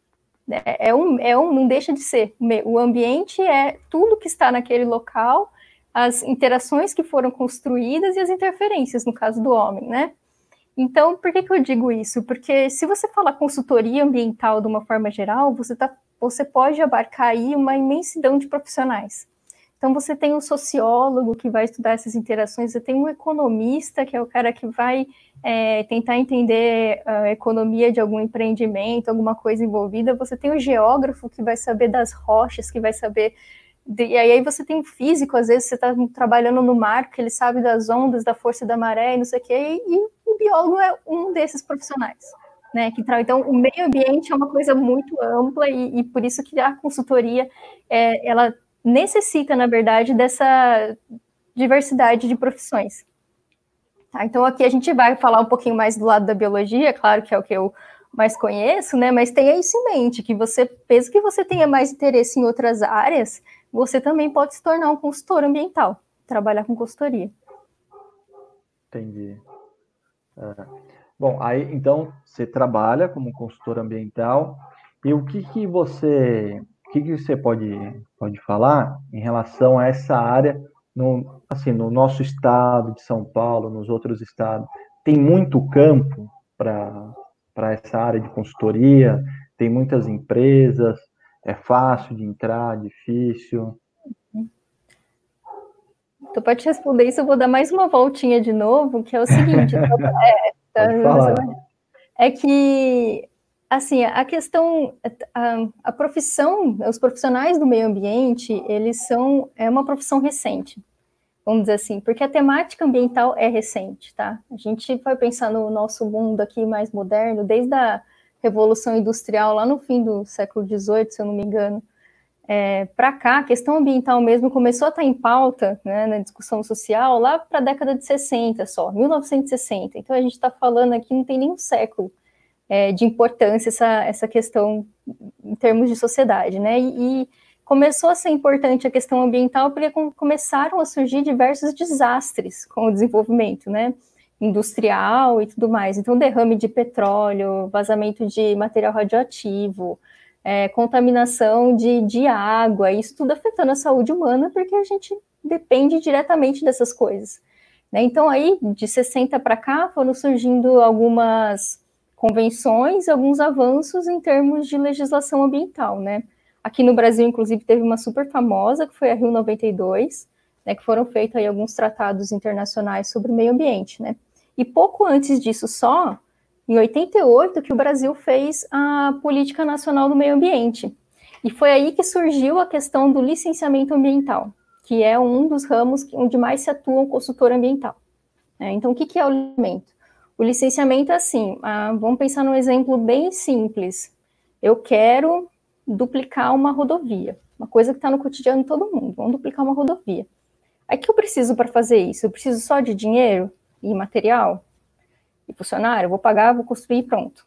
É um, é um, não deixa de ser. O ambiente é tudo que está naquele local, as interações que foram construídas e as interferências, no caso do homem, né? Então, por que que eu digo isso? Porque se você falar consultoria ambiental de uma forma geral, você está você pode abarcar aí uma imensidão de profissionais. Então, você tem um sociólogo que vai estudar essas interações, você tem um economista, que é o cara que vai é, tentar entender a economia de algum empreendimento, alguma coisa envolvida, você tem o geógrafo que vai saber das rochas, que vai saber... De, e aí você tem o físico, às vezes você está trabalhando no mar, que ele sabe das ondas, da força da maré, e não sei o quê, e, e o biólogo é um desses profissionais. Né, que, então, o meio ambiente é uma coisa muito ampla e, e por isso que a consultoria, é, ela necessita, na verdade, dessa diversidade de profissões. Tá, então, aqui a gente vai falar um pouquinho mais do lado da biologia, claro que é o que eu mais conheço, né, mas tenha isso em mente, que você, mesmo que você tenha mais interesse em outras áreas, você também pode se tornar um consultor ambiental, trabalhar com consultoria. Entendi. É. Bom, aí então você trabalha como consultor ambiental e o que que você, o que que você pode, pode falar em relação a essa área no, assim, no nosso estado de São Paulo, nos outros estados? Tem muito campo para para essa área de consultoria? Tem muitas empresas? É fácil de entrar, difícil? Então, para te responder isso, eu vou dar mais uma voltinha de novo, que é o seguinte, é, Pode falar. é que, assim, a questão, a, a profissão, os profissionais do meio ambiente, eles são, é uma profissão recente, vamos dizer assim, porque a temática ambiental é recente, tá? A gente vai pensar no nosso mundo aqui mais moderno, desde a Revolução Industrial, lá no fim do século dezoito, se eu não me engano, É, para cá, a questão ambiental mesmo começou a estar em pauta, né, na discussão social lá para a década de sessenta só, mil novecentos e sessenta. Então a gente está falando aqui, não tem nem um século é, de importância essa, essa questão em termos de sociedade, né? E, e começou a ser importante a questão ambiental porque com, começaram a surgir diversos desastres com o desenvolvimento, né, industrial e tudo mais. Então derrame de petróleo, vazamento de material radioativo, É, contaminação de, de água, isso tudo afetando a saúde humana, porque a gente depende diretamente dessas coisas. Né? Então, aí, de sessenta para cá, foram surgindo algumas convenções, alguns avanços em termos de legislação ambiental. Né? Aqui no Brasil, inclusive, teve uma super famosa, que foi a Rio noventa e dois, né, que foram feitos aí alguns tratados internacionais sobre o meio ambiente. Né? E pouco antes disso só, em oitenta e oito, que o Brasil fez a Política Nacional do Meio Ambiente. E foi aí que surgiu a questão do licenciamento ambiental, que é um dos ramos onde mais se atua um consultor ambiental. É, então, o que, que é o licenciamento? O licenciamento é assim, ah, vamos pensar num exemplo bem simples. Eu quero duplicar uma rodovia, uma coisa que está no cotidiano de todo mundo, vamos duplicar uma rodovia. Aí, o que eu preciso para fazer isso? Eu preciso só de dinheiro e material? E funcionário, vou pagar, vou construir, pronto.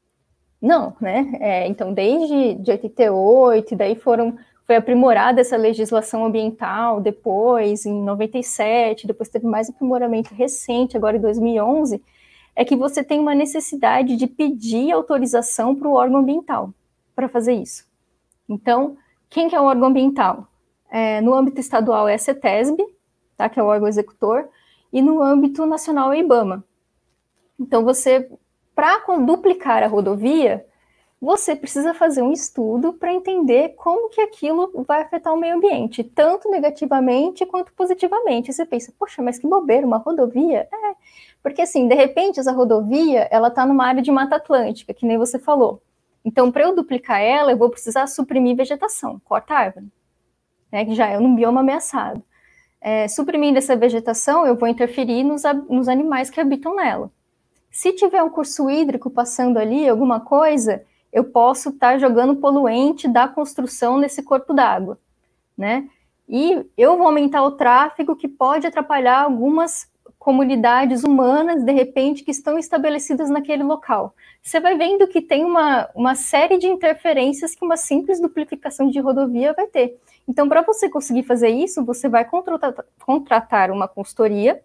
Não, né? É, então, desde de oitenta e oito, daí foram, foi aprimorada essa legislação ambiental, depois, em noventa e sete, depois teve mais aprimoramento recente, agora em dois mil e onze, é que você tem uma necessidade de pedir autorização para o órgão ambiental para fazer isso. Então, quem que é o órgão ambiental? É, no âmbito estadual é a CETESB, tá, que é o órgão executor, e no âmbito nacional é a IBAMA. Então, você, para duplicar a rodovia, você precisa fazer um estudo para entender como que aquilo vai afetar o meio ambiente, tanto negativamente quanto positivamente. E você pensa, poxa, mas que bobeira, uma rodovia? É, porque assim, de repente, essa rodovia, ela está numa área de Mata Atlântica, que nem você falou. Então, para eu duplicar ela, eu vou precisar suprimir vegetação, corta árvore, né, que já é um bioma ameaçado. É, suprimindo essa vegetação, eu vou interferir nos, nos animais que habitam nela. Se tiver um curso hídrico passando ali, alguma coisa, eu posso estar jogando poluente da construção nesse corpo d'água, né? E eu vou aumentar o tráfego que pode atrapalhar algumas comunidades humanas, de repente, que estão estabelecidas naquele local. Você vai vendo que tem uma, uma série de interferências que uma simples duplicação de rodovia vai ter. Então, para você conseguir fazer isso, você vai contratar, contratar uma consultoria,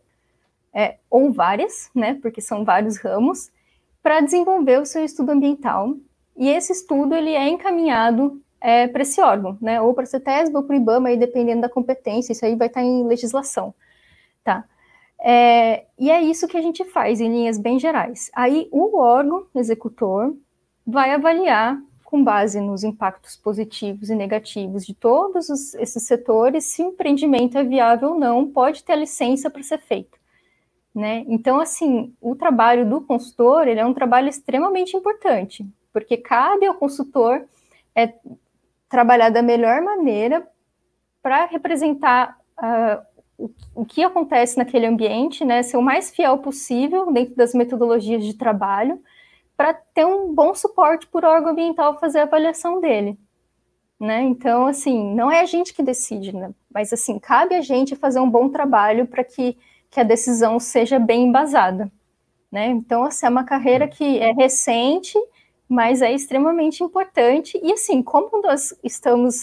É, ou várias, né, porque são vários ramos, para desenvolver o seu estudo ambiental. E esse estudo ele é encaminhado é, para esse órgão, né, ou para a CETESB ou para o IBAMA, aí, dependendo da competência, isso aí vai estar em legislação. Tá? É, e é isso que a gente faz, em linhas bem gerais. Aí o órgão executor vai avaliar, com base nos impactos positivos e negativos de todos os, esses setores, se o empreendimento é viável ou não, pode ter a licença para ser feito. Né? Então, assim, o trabalho do consultor, ele é um trabalho extremamente importante, porque cabe ao consultor é, trabalhar da melhor maneira para representar uh, o, o que acontece naquele ambiente, né, ser o mais fiel possível dentro das metodologias de trabalho, para ter um bom suporte para o órgão ambiental fazer a avaliação dele. Né? Então, assim, não é a gente que decide, né? Mas, assim, cabe a gente fazer um bom trabalho para que que a decisão seja bem embasada, né? Então, assim, é uma carreira que é recente, mas é extremamente importante, e assim, como nós estamos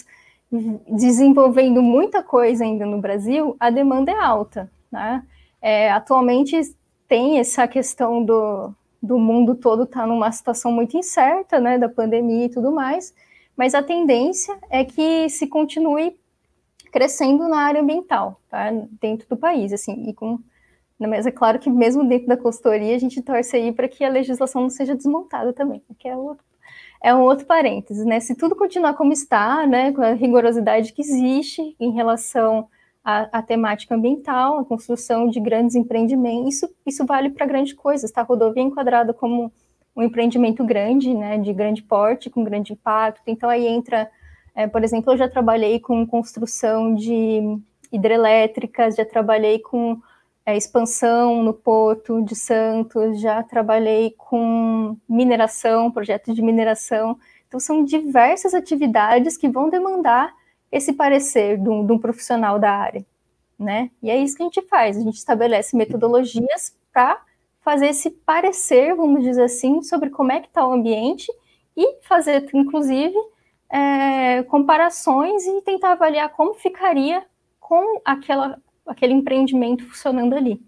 desenvolvendo muita coisa ainda no Brasil, a demanda é alta, né? É, atualmente tem essa questão do, do mundo todo estar tá numa situação muito incerta, né, da pandemia e tudo mais, mas a tendência é que se continue crescendo na área ambiental, tá, dentro do país, assim, e com, mas é claro que mesmo dentro da consultoria a gente torce aí para que a legislação não seja desmontada também, que é outro, é um outro parênteses, né, se tudo continuar como está, né, com a rigorosidade que existe em relação à, à temática ambiental, a construção de grandes empreendimentos, isso, isso vale para grandes coisas, tá, a rodovia é enquadrada como um empreendimento grande, né, de grande porte, com grande impacto, então aí entra... É, por exemplo, eu já trabalhei com construção de hidrelétricas, já trabalhei com é, expansão no Porto de Santos, já trabalhei com mineração, projetos de mineração. Então, são diversas atividades que vão demandar esse parecer de um, de um profissional da área, né? E é isso que a gente faz, a gente estabelece metodologias para fazer esse parecer, vamos dizer assim, sobre como é que está o ambiente e fazer, inclusive, É, comparações e tentar avaliar como ficaria com aquela, aquele empreendimento funcionando ali.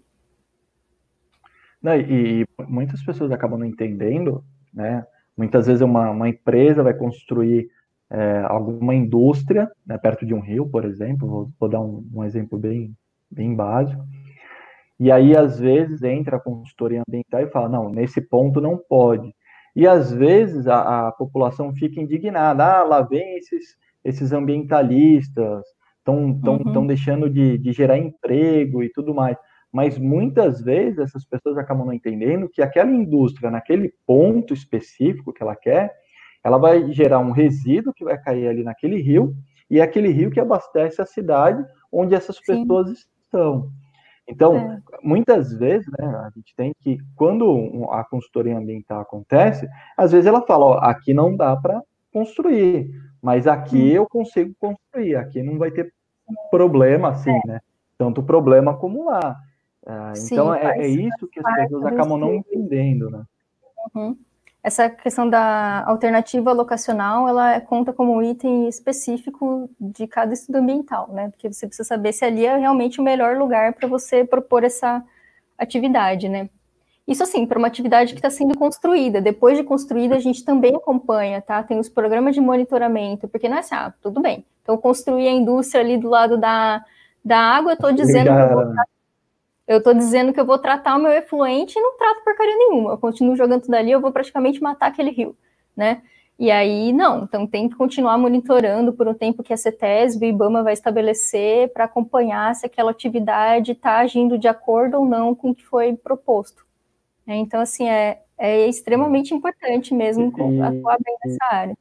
Não, e, e muitas pessoas acabam não entendendo, né? Muitas vezes uma, uma empresa vai construir é, alguma indústria, né, perto de um rio, por exemplo, vou, vou dar um, um exemplo bem, bem básico, e aí às vezes entra a consultoria ambiental e fala, não, nesse ponto não pode. E às vezes a, a população fica indignada, ah, lá vem esses, esses ambientalistas, estão tão, Uhum. tão deixando de, de gerar emprego e tudo mais. Mas muitas vezes essas pessoas acabam não entendendo que aquela indústria, naquele ponto específico que ela quer, ela vai gerar um resíduo que vai cair ali naquele rio, e é aquele rio que abastece a cidade onde essas pessoas Sim. estão. Então, é. muitas vezes, né, a gente tem que, quando a consultoria ambiental acontece, às vezes ela fala, ó, aqui não dá para construir, mas aqui hum. eu consigo construir, aqui não vai ter problema, assim, é. né? Tanto problema como lá. Ah, Sim, então, é, é isso que as pessoas acabam não entendendo, né? Uhum. Essa questão da alternativa locacional, ela conta como um item específico de cada estudo ambiental, né? Porque você precisa saber se ali é realmente o melhor lugar para você propor essa atividade, né? Isso, assim, para uma atividade que está sendo construída. Depois de construída, a gente também acompanha, tá? Tem os programas de monitoramento, porque não é assim, ah, tudo bem. Então, construir a indústria ali do lado da, da água, eu estou dizendo que eu vou... Eu estou dizendo que eu vou tratar o meu efluente e não trato porcaria nenhuma. Eu continuo jogando tudo ali, eu vou praticamente matar aquele rio, né? E aí, não. Então, tem que continuar monitorando por um tempo que a CETESB e o IBAMA vai estabelecer para acompanhar se aquela atividade está agindo de acordo ou não com o que foi proposto. Então, assim, é, é extremamente importante mesmo e, atuar bem nessa área.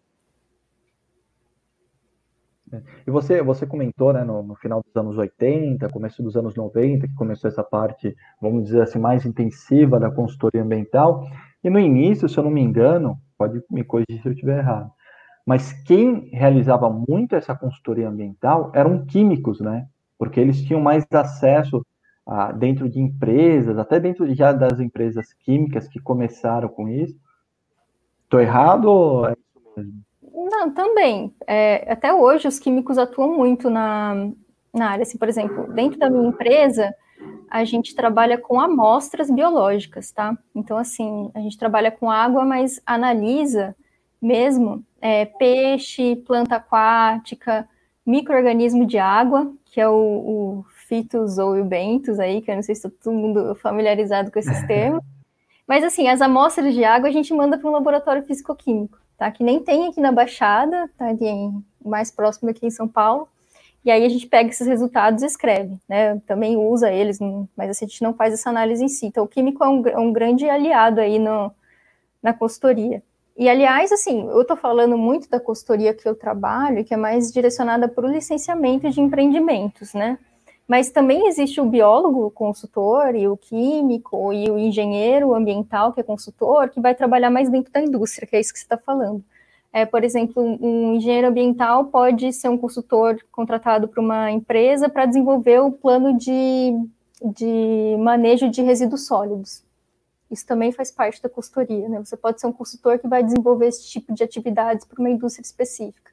E você, você comentou, né, no, no final dos anos oitenta, começo dos anos noventa, que começou essa parte, vamos dizer assim, mais intensiva da consultoria ambiental, e no início, se eu não me engano, pode me corrigir se eu estiver errado, mas quem realizava muito essa consultoria ambiental eram químicos, né, porque eles tinham mais acesso a, dentro de empresas, até dentro já das empresas químicas que começaram com isso. Estou errado ou é isso mesmo? Não, também. É, até hoje os químicos atuam muito na, na área. Assim, por exemplo, dentro da minha empresa, a gente trabalha com amostras biológicas, tá? Então, assim, a gente trabalha com água, mas analisa mesmo é, peixe, planta aquática, micro-organismo de água, que é o, o Phytos ou o Benthos aí, que eu não sei se está todo mundo familiarizado com esses termos. Mas, assim, as amostras de água a gente manda para um laboratório físico-químico, tá? Que nem tem aqui na Baixada, tá? Tem mais próximo aqui em São Paulo. E aí a gente pega esses resultados e escreve, né? Também usa eles, mas assim, a gente não faz essa análise em si. Então, o químico é um, é um grande aliado aí no, na consultoria. E, aliás, assim, eu estou falando muito da consultoria que eu trabalho, que é mais direcionada para o licenciamento de empreendimentos, né? Mas também existe o biólogo o consultor, e o químico, e o engenheiro ambiental, que é consultor, que vai trabalhar mais dentro da indústria, que é isso que você está falando. É, por exemplo, um engenheiro ambiental pode ser um consultor contratado por uma empresa para desenvolver o plano de, de manejo de resíduos sólidos. Isso também faz parte da consultoria, né? Você pode ser um consultor que vai desenvolver esse tipo de atividades para uma indústria específica.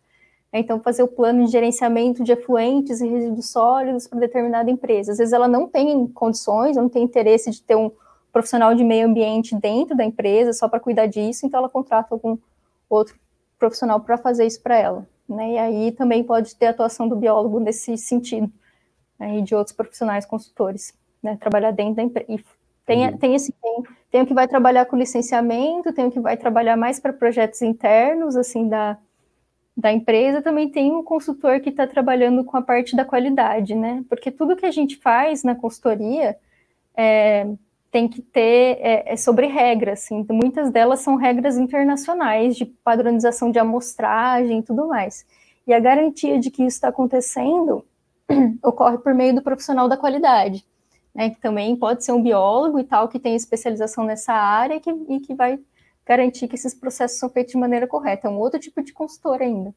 Então, fazer o plano de gerenciamento de efluentes e resíduos sólidos para determinada empresa. Às vezes ela não tem condições, não tem interesse de ter um profissional de meio ambiente dentro da empresa só para cuidar disso, então ela contrata algum outro profissional para fazer isso para ela. Né? E aí também pode ter atuação do biólogo nesse sentido, né? E de outros profissionais consultores, né? Trabalhar dentro da empresa. Tem, tem, esse, tem, tem o que vai trabalhar com licenciamento, tem o que vai trabalhar mais para projetos internos, assim, da, da empresa, também tem um consultor que está trabalhando com a parte da qualidade, né? Porque tudo que a gente faz na consultoria é, tem que ter, é, é sobre regras, assim, muitas delas são regras internacionais, de padronização de amostragem e tudo mais. E a garantia de que isso está acontecendo ocorre por meio do profissional da qualidade. Né, que também pode ser um biólogo e tal, que tem especialização nessa área que, e que vai garantir que esses processos são feitos de maneira correta. É um outro tipo de consultor ainda.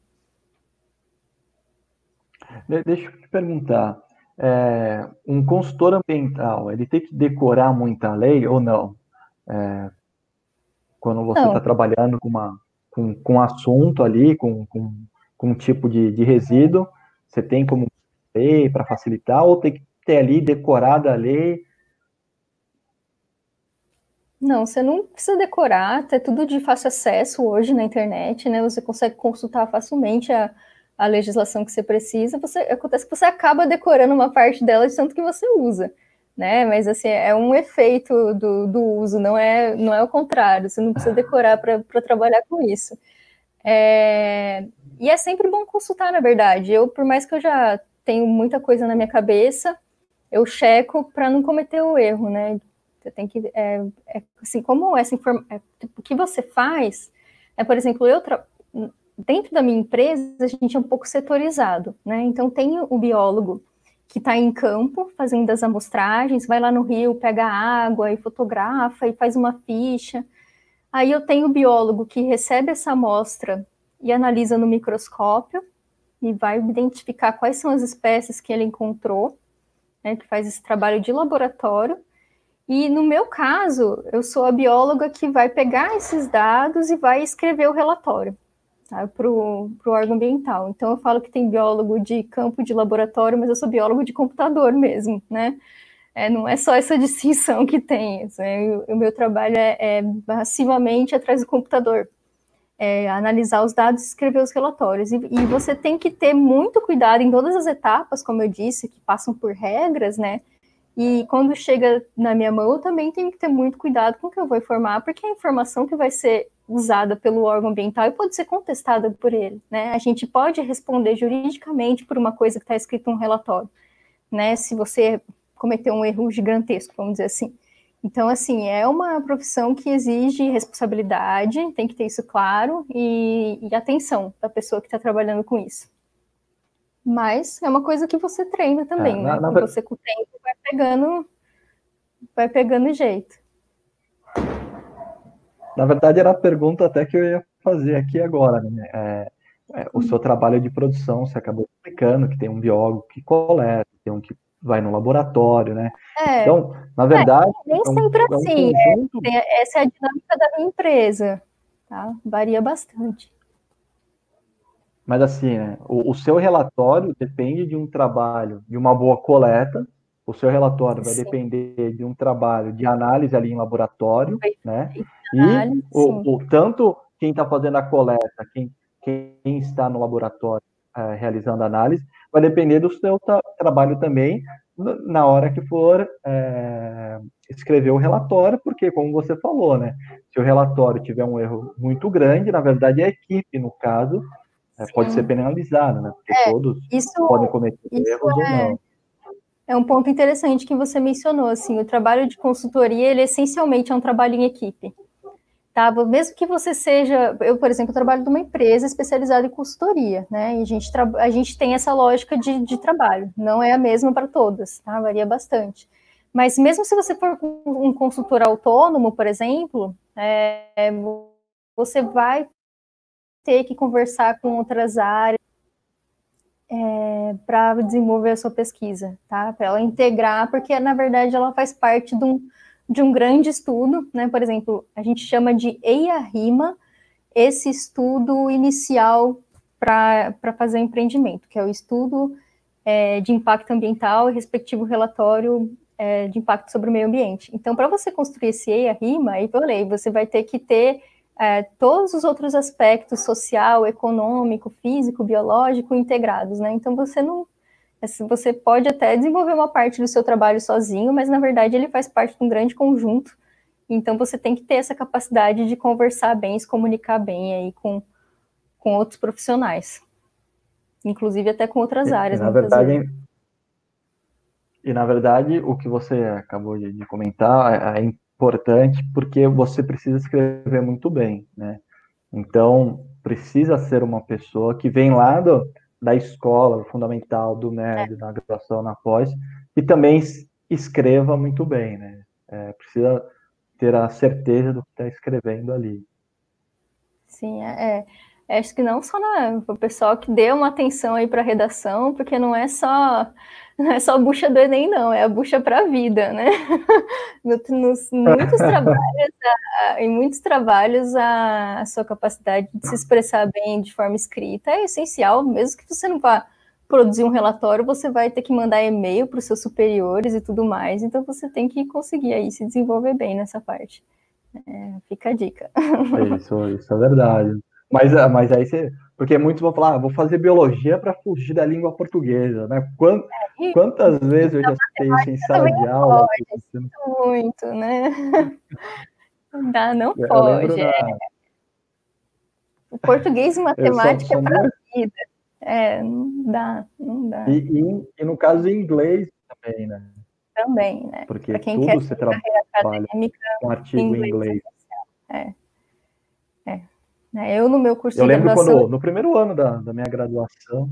Deixa eu te perguntar, é, um consultor ambiental, ele tem que decorar muita lei ou não? É, quando você está trabalhando com, uma, com, com um assunto ali, com, com, com um tipo de, de resíduo, você tem como lei para facilitar ou tem que ter ali decorada a lei? Não, você não precisa decorar, é tudo de fácil acesso hoje na internet, né? Você consegue consultar facilmente a, a legislação que você precisa. Você, acontece que você acaba decorando uma parte dela de tanto que você usa, né? Mas assim, é um efeito do, do uso, não é, não é o contrário, você não precisa decorar para trabalhar com isso. É, e é sempre bom consultar, na verdade. Eu, por mais que eu já tenho muita coisa na minha cabeça, eu checo para não cometer o erro, né? Você tem que, é, é, assim, como essa informação, é, o que você faz, é, por exemplo, eu, tra... dentro da minha empresa, a gente é um pouco setorizado, né? Então, tem o biólogo que está em campo, fazendo as amostragens, vai lá no rio, pega água e fotografa e faz uma ficha. Aí eu tenho o biólogo que recebe essa amostra e analisa no microscópio e vai identificar quais são as espécies que ele encontrou, né, que faz esse trabalho de laboratório. E no meu caso, eu sou a bióloga que vai pegar esses dados e vai escrever o relatório, tá, para o órgão ambiental. Então eu falo que tem biólogo de campo de laboratório, mas eu sou biólogo de computador mesmo, né? É, não é só essa distinção que tem. Né? O, o meu trabalho é, é massivamente atrás do computador. É, analisar os dados e escrever os relatórios. E, e você tem que ter muito cuidado em todas as etapas, como eu disse, que passam por regras, né? E quando chega na minha mão, eu também tenho que ter muito cuidado com o que eu vou informar, porque é a informação que vai ser usada pelo órgão ambiental e pode ser contestada por ele, né? A gente pode responder juridicamente por uma coisa que está escrita em um relatório, né? Se você cometeu um erro gigantesco, vamos dizer assim. Então, assim, é uma profissão que exige responsabilidade, tem que ter isso claro, e, e atenção da pessoa que está trabalhando com isso. Mas é uma coisa que você treina também, é, na, né? Na... Que você com o tempo vai pegando, vai pegando jeito. Na verdade, era a pergunta até que eu ia fazer aqui agora, né? É, é, o seu trabalho de produção, você acabou explicando que tem um biólogo que coleta, tem um que vai no laboratório, né? É, então, na verdade... É, nem é um, sempre é um assim, conjunto... é, essa é a dinâmica da minha empresa, tá? Varia bastante. Mas assim, né, o, o seu relatório depende de um trabalho, de uma boa coleta, o seu relatório vai sim. depender de um trabalho de análise ali em laboratório, vai, né? Análise, e o, o, tanto quem está fazendo a coleta, quem, quem está no laboratório é, realizando a análise, vai depender do seu tra trabalho também na hora que for é, escrever o relatório, porque, como você falou, né, se o relatório tiver um erro muito grande, na verdade a equipe, no caso, é, pode ser penalizada, né, porque é, todos isso, podem cometer erros é, ou não. É um ponto interessante que você mencionou, assim, o trabalho de consultoria, ele essencialmente é um trabalho em equipe. Tá? Mesmo que você seja, eu, por exemplo, trabalho numa empresa especializada em consultoria, né? E a gente, a gente tem essa lógica de, de trabalho, não é a mesma para todas, tá? Varia bastante. Mas mesmo se você for um consultor autônomo, por exemplo, é, você vai ter que conversar com outras áreas é, para desenvolver a sua pesquisa, tá? Para ela integrar, porque na verdade ela faz parte de um de um grande estudo, né? Por exemplo, a gente chama de EIA-RIMA, esse estudo inicial para fazer o empreendimento, que é o estudo é, de impacto ambiental e respectivo relatório é, de impacto sobre o meio ambiente. Então, para você construir esse E I A RIMA, aí eu falei, você vai ter que ter é, todos os outros aspectos, social, econômico, físico, biológico, integrados, né? Então, você não... Você pode até desenvolver uma parte do seu trabalho sozinho, mas, na verdade, ele faz parte de um grande conjunto. Então, você tem que ter essa capacidade de conversar bem, se comunicar bem aí com, com outros profissionais. Inclusive até com outras E, áreas, e na muitas verdade, vezes. e na verdade, o que você acabou de, de comentar é, é importante porque você precisa escrever muito bem, né? Então, precisa ser uma pessoa que vem lá do, da escola, do fundamental, do médio, na graduação, na pós, e também escreva muito bem, né? É, precisa ter a certeza do que está escrevendo ali. Sim, é, é, acho que não só na, o pessoal que dê uma atenção aí para a redação, porque não é só não é só a bucha do Enem, não, é a bucha para a vida, né? No, nos, muitos trabalhos, a, em muitos trabalhos, a, a sua capacidade de se expressar bem de forma escrita é essencial, mesmo que você não vá produzir um relatório, você vai ter que mandar e-mail para os seus superiores e tudo mais, então você tem que conseguir aí se desenvolver bem nessa parte. É, fica a dica. Isso, isso é verdade. Mas, ah, mas aí você. Porque muitos vão falar, ah, vou fazer biologia para fugir da língua portuguesa, né? Quant, E, quantas vezes eu e a já citei isso em matemática sala também de não aula? pode, sinto muito, né? Não dá, não Eu lembro pode. É, na. o português e São, matemática é são para duas. a vida. É, não dá, não E, dá. e, e no caso em inglês também, né? Também, né? Porque Para quem quer tudo você seguir carreira trabalha acadêmica, com artigo em inglês inglês. é. É. É. Eu, no meu curso Eu de lembro graduação. quando, no primeiro ano da, da minha graduação.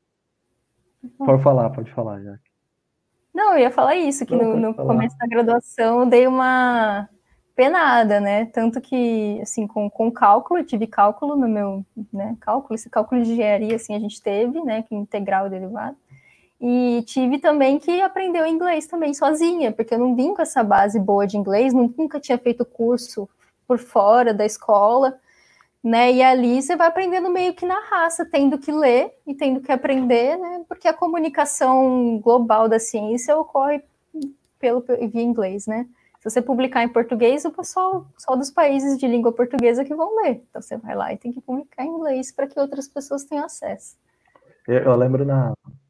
Pode falar, pode falar, já. Não, eu ia falar isso, que Não, no, pode no falar. começo da graduação eu dei uma penada, né? Tanto que, assim, com, com cálculo, eu tive cálculo no meu, né? Cálculo, esse cálculo de engenharia, assim, a gente teve, né? Que integral e derivado. E tive também que aprender o inglês também sozinha, porque eu não vim com essa base boa de inglês, nunca tinha feito curso por fora da escola, né? E ali você vai aprendendo meio que na raça, tendo que ler e tendo que aprender, né? Porque a comunicação global da ciência ocorre pelo via inglês, né? Se você publicar em português, o pessoal só dos países de língua portuguesa que vão ler. Então você vai lá e tem que publicar em inglês para que outras pessoas tenham acesso. Eu, eu lembro na.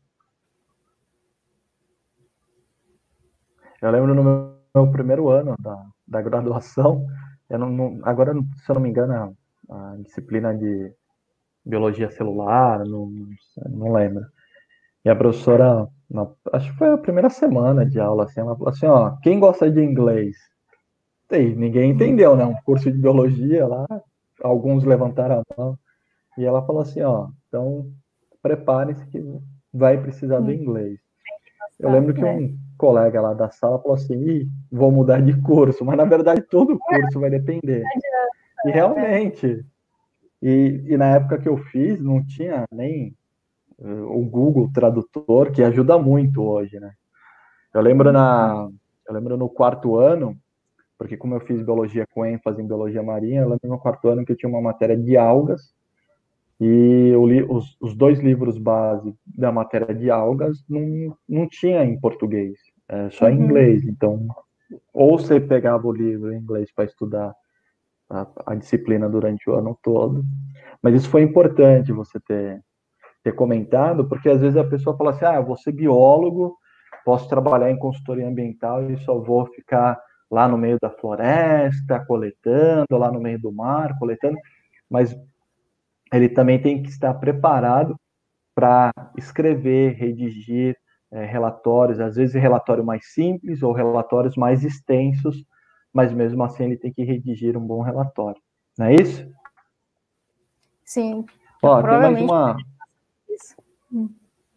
Eu lembro no meu, meu primeiro ano da, da graduação. Eu não, não, agora, se eu não me engano, a, a disciplina de biologia celular, não, não lembro. E a professora, na, acho que foi a primeira semana de aula, assim, ela falou assim, ó, quem gosta de inglês? E ninguém entendeu, né? Um curso de biologia lá, alguns levantaram a mão. E ela falou assim, ó, então preparem-se que vai precisar do inglês. Eu Tá, lembro que né? um colega lá da sala falou assim, Ih, vou mudar de curso, mas na verdade todo curso vai depender. E realmente, e, e na época que eu fiz, não tinha nem uh, o Google Tradutor, que ajuda muito hoje, né? Eu lembro na, eu lembro no quarto ano, porque como eu fiz biologia com ênfase em biologia marinha, eu lembro no quarto ano que eu tinha uma matéria de algas, e eu li, os, os dois livros base da matéria de algas não, não tinha em português, é só em Uhum. inglês. Então, ou você pegava o livro em inglês para estudar a, a disciplina durante o ano todo, mas isso foi importante você ter, ter comentado, porque às vezes a pessoa fala assim, ah, eu vou ser biólogo, posso trabalhar em consultoria ambiental e só vou ficar lá no meio da floresta, coletando, lá no meio do mar, coletando, mas ele também tem que estar preparado para escrever, redigir é, relatórios, às vezes relatório mais simples ou relatórios mais extensos, mas mesmo assim ele tem que redigir um bom relatório. Não é isso? Sim. Ó, tem mais Provavelmente uma, isso. Hum.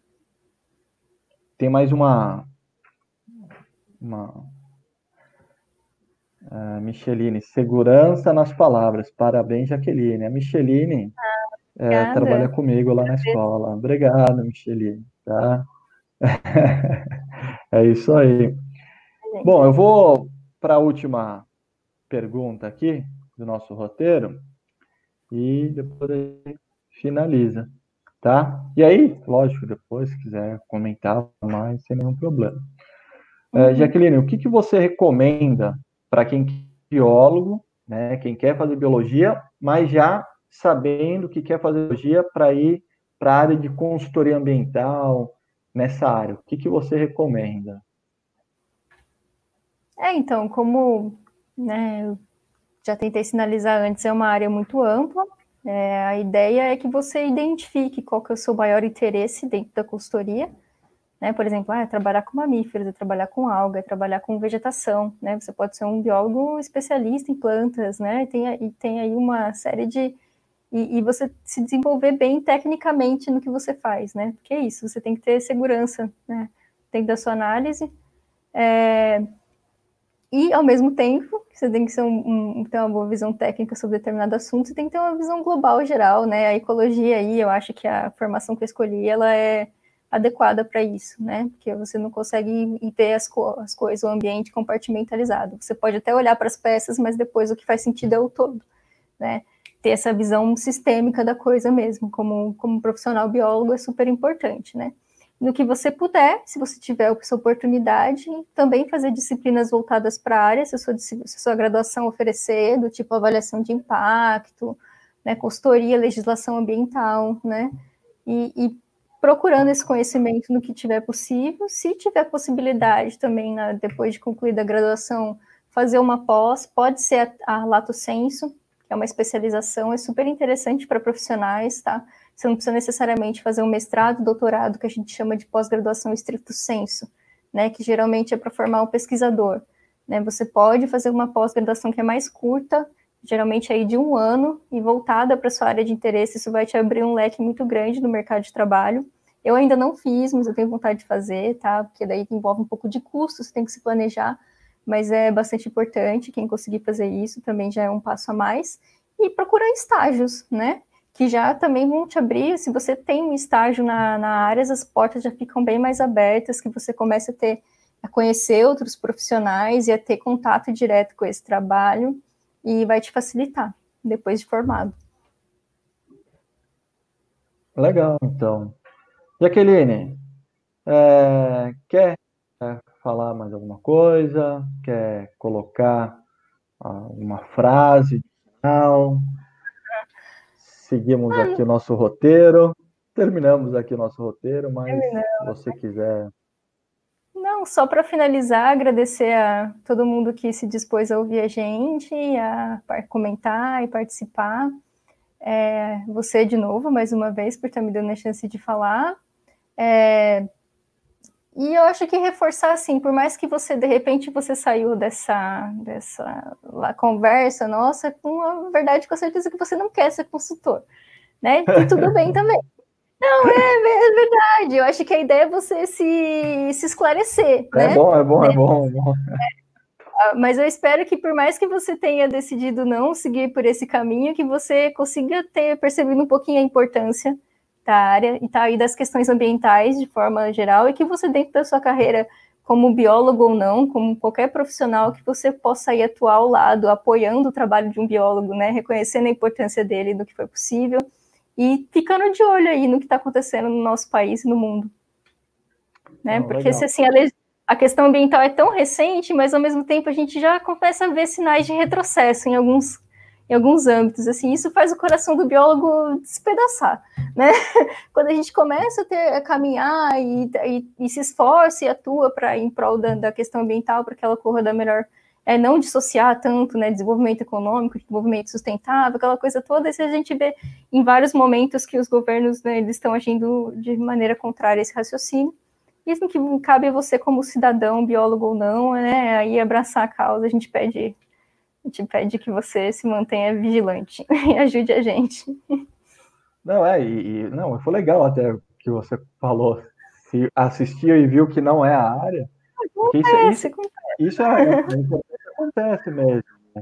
tem mais uma, uma uh, Micheline, segurança nas palavras. Parabéns, Jaqueline. A Micheline é, trabalha Obrigada. comigo lá na escola. Obrigado, Micheline. Tá? É isso aí. Bom, eu vou para a última pergunta aqui do nosso roteiro e depois a gente finaliza. tá? E aí, lógico, depois, se quiser comentar mais, sem nenhum problema. Uhum. Uh, Jaqueline, o que, que você recomenda para quem é biólogo, né, quem quer fazer biologia, mas já sabendo que quer fazer biologia para ir para a área de consultoria ambiental, nessa área? O que, que você recomenda? É, então, como, né, eu já tentei sinalizar antes, é uma área muito ampla. É, a ideia é que você identifique qual que é o seu maior interesse dentro da consultoria, né? Por exemplo, ah, é trabalhar com mamíferos, é trabalhar com alga, é trabalhar com vegetação, né? Você pode ser um biólogo especialista em plantas, né? E tem, e tem aí uma série de... E, e você se desenvolver bem tecnicamente no que você faz, né? Porque é isso, você tem que ter segurança, né, dentro da sua análise. É, e, ao mesmo tempo, você tem que ser um, um, ter uma boa visão técnica sobre determinado assunto, você tem que ter uma visão global, geral, né? A ecologia aí, eu acho que a formação que eu escolhi, ela é adequada para isso, né? Porque você não consegue ver as, co as coisas, o ambiente compartimentalizado. Você pode até olhar para as peças, mas depois o que faz sentido é o todo, né? Ter essa visão sistêmica da coisa mesmo, como, como profissional biólogo é super importante, né? No que você puder, se você tiver essa oportunidade, também fazer disciplinas voltadas para a área, se a sua, se a sua graduação oferecer, do tipo avaliação de impacto, né, consultoria, legislação ambiental, né, e, e procurando esse conhecimento no que tiver possível. Se tiver possibilidade também, na, depois de concluída a graduação, fazer uma pós, pode ser a, a Lato Sensu, que é uma especialização, é super interessante para profissionais, tá? Você não precisa necessariamente fazer um mestrado, doutorado, que a gente chama de pós-graduação estricto sensu, né, que geralmente é para formar um pesquisador, né? Você pode fazer uma pós-graduação que é mais curta, geralmente aí de um ano, e voltada para a sua área de interesse. Isso vai te abrir um leque muito grande no mercado de trabalho. Eu ainda não fiz, mas eu tenho vontade de fazer, tá? Porque daí envolve um pouco de custo, você tem que se planejar, mas é bastante importante. Quem conseguir fazer isso também já é um passo a mais. E procurar estágios, né? Que já também vão te abrir. Se você tem um estágio na, na área, as portas já ficam bem mais abertas, que você começa a ter, a conhecer outros profissionais e a ter contato direto com esse trabalho, e vai te facilitar depois de formado. Legal, então. Jaqueline, é, quer é, falar mais alguma coisa? Quer colocar ah, uma frase final? Seguimos aqui o nosso roteiro. Terminamos aqui o nosso roteiro, mas se você quiser... Não, só para finalizar, agradecer a todo mundo que se dispôs a ouvir a gente, a comentar e participar. É, você, de novo, mais uma vez, por estar me dando a chance de falar. É, e eu acho que reforçar, assim, por mais que você, de repente, você saiu dessa, dessa lá, conversa nossa, com a verdade, com a certeza que você não quer ser consultor, né? E tudo bem também. Não, é, é verdade. Eu acho que a ideia é você se, se esclarecer, é né? Bom, é bom, é bom, é bom. Mas eu espero que, por mais que você tenha decidido não seguir por esse caminho, que você consiga ter percebido um pouquinho a importância da área e, tá, e das questões ambientais de forma geral, e que você, dentro da sua carreira, como biólogo ou não, como qualquer profissional, que você possa ir atuar ao lado, apoiando o trabalho de um biólogo, né? Reconhecendo a importância dele no que foi possível e ficando de olho aí no que está acontecendo no nosso país e no mundo. Né? Oh, Porque se assim, a, a questão ambiental é tão recente, mas ao mesmo tempo a gente já começa a ver sinais de retrocesso em alguns, em alguns âmbitos. Assim, isso faz o coração do biólogo despedaçar. Né? Quando a gente começa a, ter, a caminhar e, e, e se esforça e atua pra, em prol da, da questão ambiental para que ela corra da melhor... É, não dissociar tanto, né, desenvolvimento econômico, desenvolvimento sustentável, aquela coisa toda, e a gente vê em vários momentos que os governos, né, eles estão agindo de maneira contrária a esse raciocínio. Isso que cabe a você como cidadão, biólogo ou não, né, aí abraçar a causa. A gente pede, a gente pede que você se mantenha vigilante e ajude a gente. Não, é, e, e não, foi legal até que você falou, se assistiu e viu que não é a área, porque isso, isso, isso é, é, é, acontece mesmo. Né?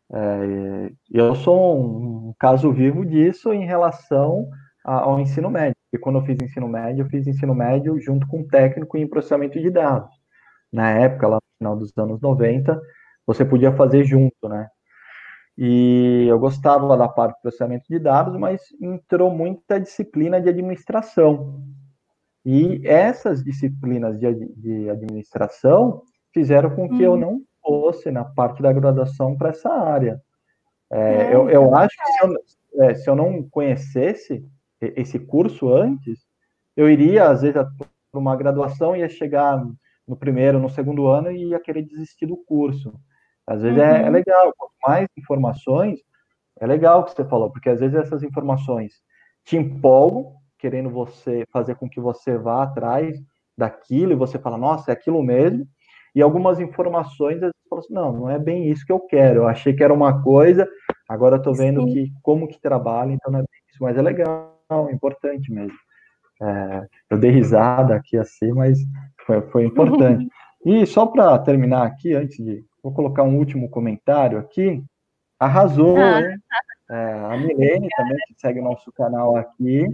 É, eu sou um, um caso vivo disso em relação a, ao ensino médio. E quando eu fiz ensino médio, eu fiz ensino médio junto com um técnico em processamento de dados. Na época, lá no final dos anos noventa, você podia fazer junto, né? E eu gostava da parte de processamento de dados, mas entrou muita disciplina de administração. E essas disciplinas de, de administração fizeram com que eu Uhum. não fosse na parte da graduação para essa área. É, Ah, eu, então. eu acho que se eu, é, se eu não conhecesse esse curso antes, eu iria, às vezes, para uma graduação, ia chegar no primeiro, no segundo ano e ia querer desistir do curso. Às vezes é, é Uhum. legal, quanto mais informações, é legal o que você falou, porque às vezes essas informações te empolgam, querendo você fazer com que você vá atrás daquilo e você fala, nossa, é aquilo mesmo. E algumas informações, às vezes, você fala assim, não, não é bem isso que eu quero. Eu achei que era uma coisa, agora eu tô vendo Sim. que como que trabalha, então não é bem isso. Mas é legal, é importante mesmo. É, eu dei risada aqui assim, mas foi, foi importante. E só para terminar aqui, antes de... Vou colocar um último comentário aqui. Arrasou, Ah, hein? É, a Milene também, que segue o nosso canal aqui,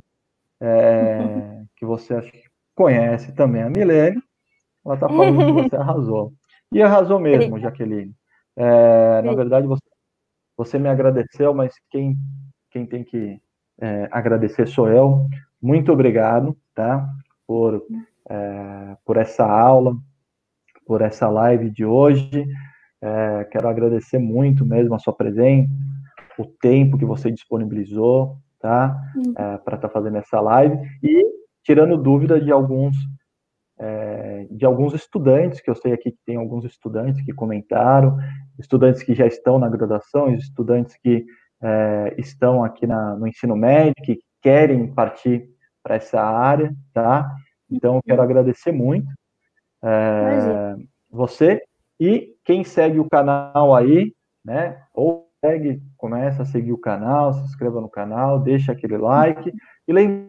é, que você acho que conhece também a Milene, ela está falando que você arrasou. E arrasou mesmo, obrigada. Jaqueline. É, na verdade, você, você me agradeceu, mas quem, quem tem que é, agradecer sou eu. Muito obrigado, tá? Por, é, por essa aula, por essa live de hoje. É, quero agradecer muito mesmo a sua presença, o tempo que você disponibilizou, tá? É, para estar tá fazendo essa live e tirando dúvida de alguns é, de alguns estudantes, que eu sei aqui que tem alguns estudantes que comentaram, estudantes que já estão na graduação, estudantes que é, estão aqui na, no ensino médio, que querem partir para essa área, tá? Então, eu quero agradecer muito Imagina. é, você e quem segue o canal aí, né? Ou segue, começa a seguir o canal, se inscreva no canal, deixa aquele like. E lembre,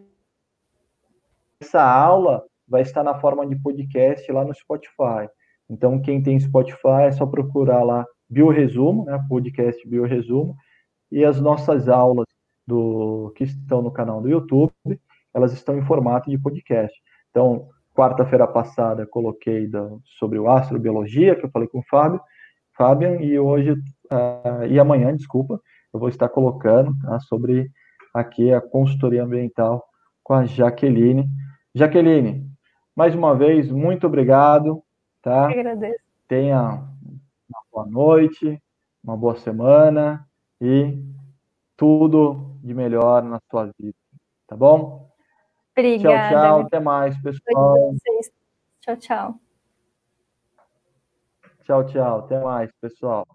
essa aula vai estar na forma de podcast lá no Spotify. Então, quem tem Spotify é só procurar lá Bioresumo, né? Podcast Bioresumo, e as nossas aulas do que estão no canal do YouTube, elas estão em formato de podcast. Então, quarta-feira passada coloquei da, sobre o astrobiologia, que eu falei com o Fábio, Fabian, e hoje, uh, e amanhã, desculpa, eu vou estar colocando tá, sobre aqui a consultoria ambiental com a Jaqueline. Jaqueline, mais uma vez, muito obrigado, Eu tá? agradeço. Tenha uma boa noite, uma boa semana e tudo de melhor na sua vida, tá bom? Tchau, Obrigada. tchau, até mais, Gostei de pessoal. vocês. Tchau, tchau. Tchau, tchau, até mais, pessoal.